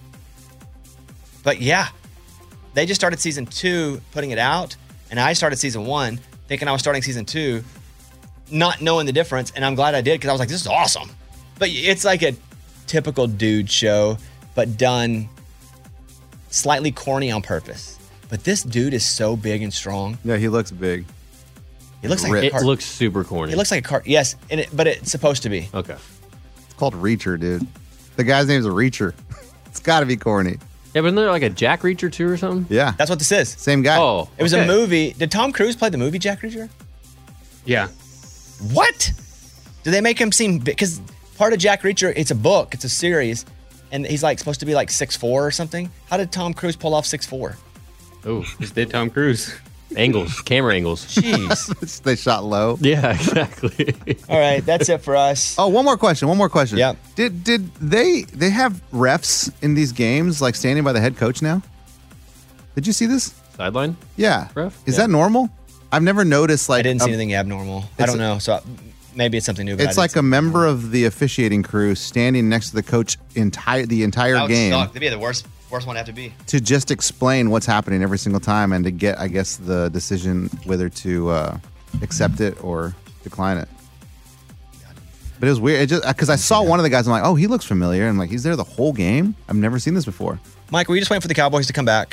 But yeah, they just started season two putting it out, and I started season one thinking I was starting season two, not knowing the difference, and I'm glad I did because I was like, this is awesome. But it's like a typical dude show, but done slightly corny on purpose. But this dude is so big and strong. Yeah, he looks big. He looks like Ripped. a It car- looks super corny. It looks like a car. Yes, and it, but it's supposed to be. Okay. It's called Reacher, dude. The guy's name's a Reacher. It's got to be corny. Yeah, but isn't there like a Jack Reacher too or something? Yeah. That's what this is. Same guy. Oh, It was okay. a movie. Did Tom Cruise play the movie Jack Reacher? Yeah. What? Do they make him seem big? Because part of Jack Reacher, it's a book, it's a series, and he's like supposed to be like six four or something. How did Tom Cruise pull off six four? Oh, Just did Tom Cruise. angles, camera angles. Jeez. They shot low. Yeah, exactly. All right, that's it for us. Oh, one more question. One more question. Yep. Did did they they have refs in these games like standing by the head coach now? Did you see this? Sideline? Yeah. Ref? Is Yeah. that normal? I've never noticed like I didn't see a- anything abnormal. I It's don't a- know. So maybe it's something new. But It's like a member of the officiating crew standing next to the coach entire the entire game That'd be the worst, worst one to have to be. to just explain what's happening every single time and to get, I guess, the decision whether to uh, accept it or decline it. But it was weird. It just because I saw one of the guys, I'm like, oh, he looks familiar. And like, he's there the whole game. I've never seen this before. Mike, were you just waiting for the Cowboys to come back?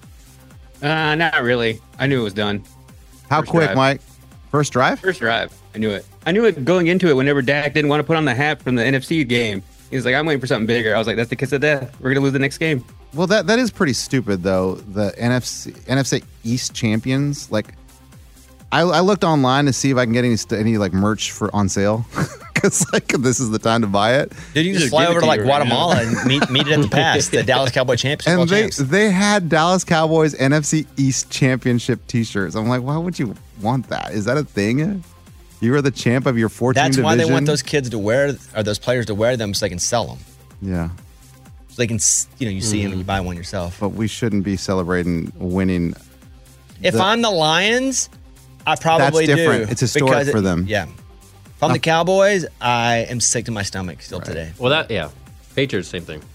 Uh, not really. I knew it was done. How First quick, drive. Mike? First drive? First drive. I knew it. I knew it going into it whenever Dak didn't want to put on the hat from the N F C game. He was like, I'm waiting for something bigger. I was like, that's the kiss of death. We're going to lose the next game. Well, that that is pretty stupid though. The N F C N F C East champions. Like, I, I looked online to see if I can get any st- any like merch for on sale because like this is the time to buy it. Dude, you can just Just fly give it over to to like you right Guatemala and meet, meet it at the pass, the Dallas Cowboy champs. And they champs. they had Dallas Cowboys N F C East championship T-shirts. I'm like, why would you want that? Is that a thing? You are the champ of your four-team That's division. why they want those kids to wear, or those players to wear them so they can sell them. Yeah, So they can, s- you know, you see them and you buy one yourself. but we shouldn't be celebrating winning. If The- I'm the Lions, I probably That's different. do. It's historic because for them. Yeah. If I'm the Cowboys, I am sick to my stomach still today. Well, that yeah, Patriots same thing.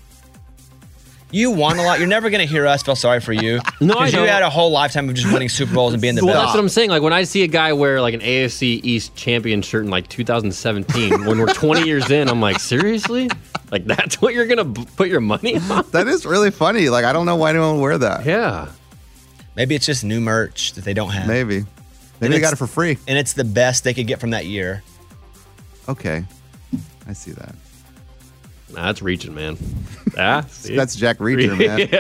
You won a lot. You're never going to hear us feel sorry for you. No, I Because you don't. had a whole lifetime of just winning Super Bowls and being the Well, best. that's what I'm saying. Like when I see a guy wear like an A F C East champion shirt in like two thousand seventeen, when we're twenty years in, I'm like, seriously? Like that's what you're gonna b- put your money on? That is really funny. Like I don't know why anyone would wear that. Yeah. Maybe it's just new merch that they don't have. Maybe, maybe And they got it's- it for free. And it's the best they could get from that year. Okay, I see that. Nah, that's reaching, man. Ah, see? That's Jack Reacher, man.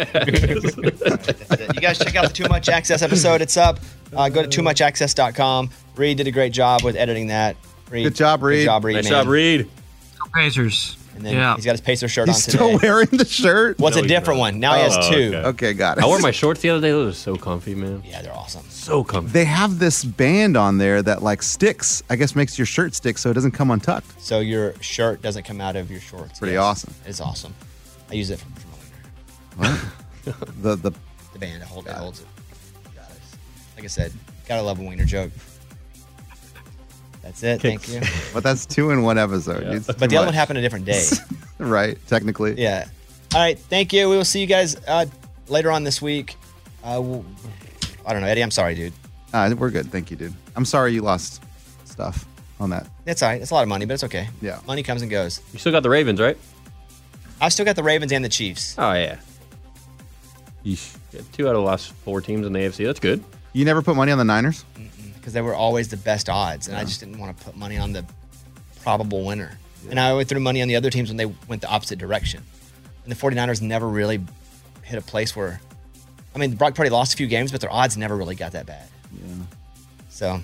Yeah. You guys check out the Too Much Access episode. It's up. Uh, go to too much access dot com. Reed did a great job with editing that. Reed, Good job, Reed. Good job, Reed. Nice man. job, Reed. Pacers. And then Yeah. he's got his Pacer shirt He's on today. still wearing the shirt. What's No, a he's different not. one? Now he has Oh, two. okay. Okay, got it. I wore my shorts the other day. Those are so comfy, man. Yeah, they're awesome. So comfy. They have this band on there that like sticks. I guess makes your shirt stick so it doesn't come untucked. So your shirt doesn't come out of your shorts. Pretty Yes. awesome. It's awesome. I use it for, for my wiener. What? the the The band, it, hold, it holds it. Got it. Like I said, gotta love a wiener joke. That's it. Thank you. but that's two in one episode. Yeah. It's But too the other one much. happened a different day. right? Technically, Yeah. All right. Thank you. We will see you guys uh, later on this week. Uh, we'll, I don't know, Eddie. I'm sorry, dude. Uh, we're good. Thank you, dude. I'm sorry you lost stuff on that. It's all right. It's a lot of money, but it's okay. Yeah. Money comes and goes. You still got the Ravens, right? I've still got the Ravens and the Chiefs. Oh yeah. Yeesh. Yeah, two out of the last four teams in the A F C. That's good. You never put money on the Niners? Because they were always the best odds, and I just didn't want to put money on the probable winner. And I always threw money on the other teams when they went the opposite direction. And the 49ers never really hit a place where, I mean, Brock Purdy lost a few games, but their odds never really got that bad. Yeah. So,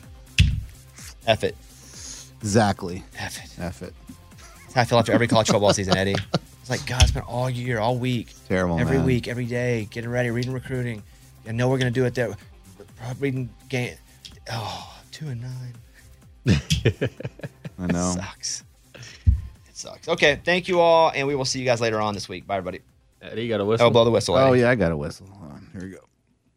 F it. Exactly. F it. F it. That's how I feel after every college football season, Eddie. It's like, God, it's been all year, all week. Terrible, Every man. week, every day, getting ready, reading recruiting. I know we're going to do it there. Reading game. Oh, two and nine. I know. It sucks. It sucks. Okay, thank you all, and we will see you guys later on this week. Bye, everybody. Eddie, you got a whistle? Oh, blow the whistle. Oh Eddie. yeah, I got a whistle. Hold on. Here we go.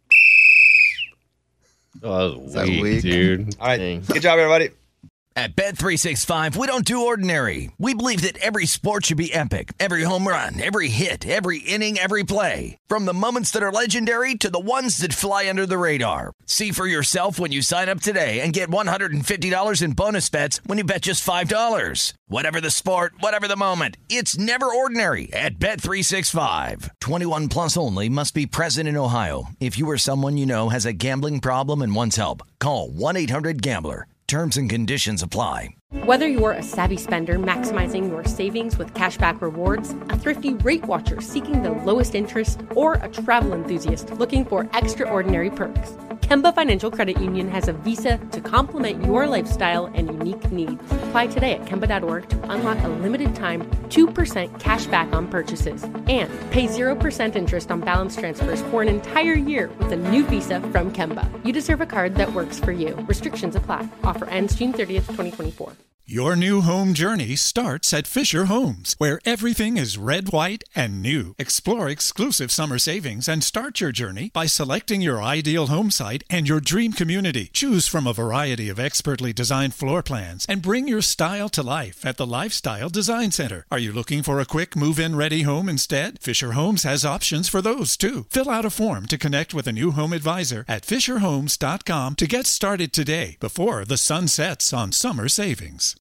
Oh, that was that weak, weak? dude. All right. Dang. Good job, everybody. At Bet three sixty-five, we don't do ordinary. We believe that every sport should be epic. Every home run, every hit, every inning, every play. From the moments that are legendary to the ones that fly under the radar. See for yourself when you sign up today and get one hundred fifty dollars in bonus bets when you bet just five dollars. Whatever the sport, whatever the moment, it's never ordinary at Bet three sixty-five. twenty-one plus only. Must be present in Ohio. If you or someone you know has a gambling problem and wants help, call one eight hundred gambler. Terms and conditions apply. Whether you're a savvy spender maximizing your savings with cashback rewards, a thrifty rate watcher seeking the lowest interest, or a travel enthusiast looking for extraordinary perks, Kemba Financial Credit Union has a visa to complement your lifestyle and unique needs. Apply today at Kemba dot org to unlock a limited time two percent cash back on purchases and pay zero percent interest on balance transfers for an entire year with a new visa from Kemba. You deserve a card that works for you. Restrictions apply. Offer ends June thirtieth, twenty twenty-four. Your new home journey starts at Fisher Homes, where everything is red, white, and new. Explore exclusive summer savings and start your journey by selecting your ideal home site and your dream community. Choose from a variety of expertly designed floor plans and bring your style to life at the Lifestyle Design Center. Are you looking for a quick move-in ready home instead? Fisher Homes has options for those too. Fill out a form to connect with a new home advisor at fisher homes dot com to get started today before the sun sets on summer savings.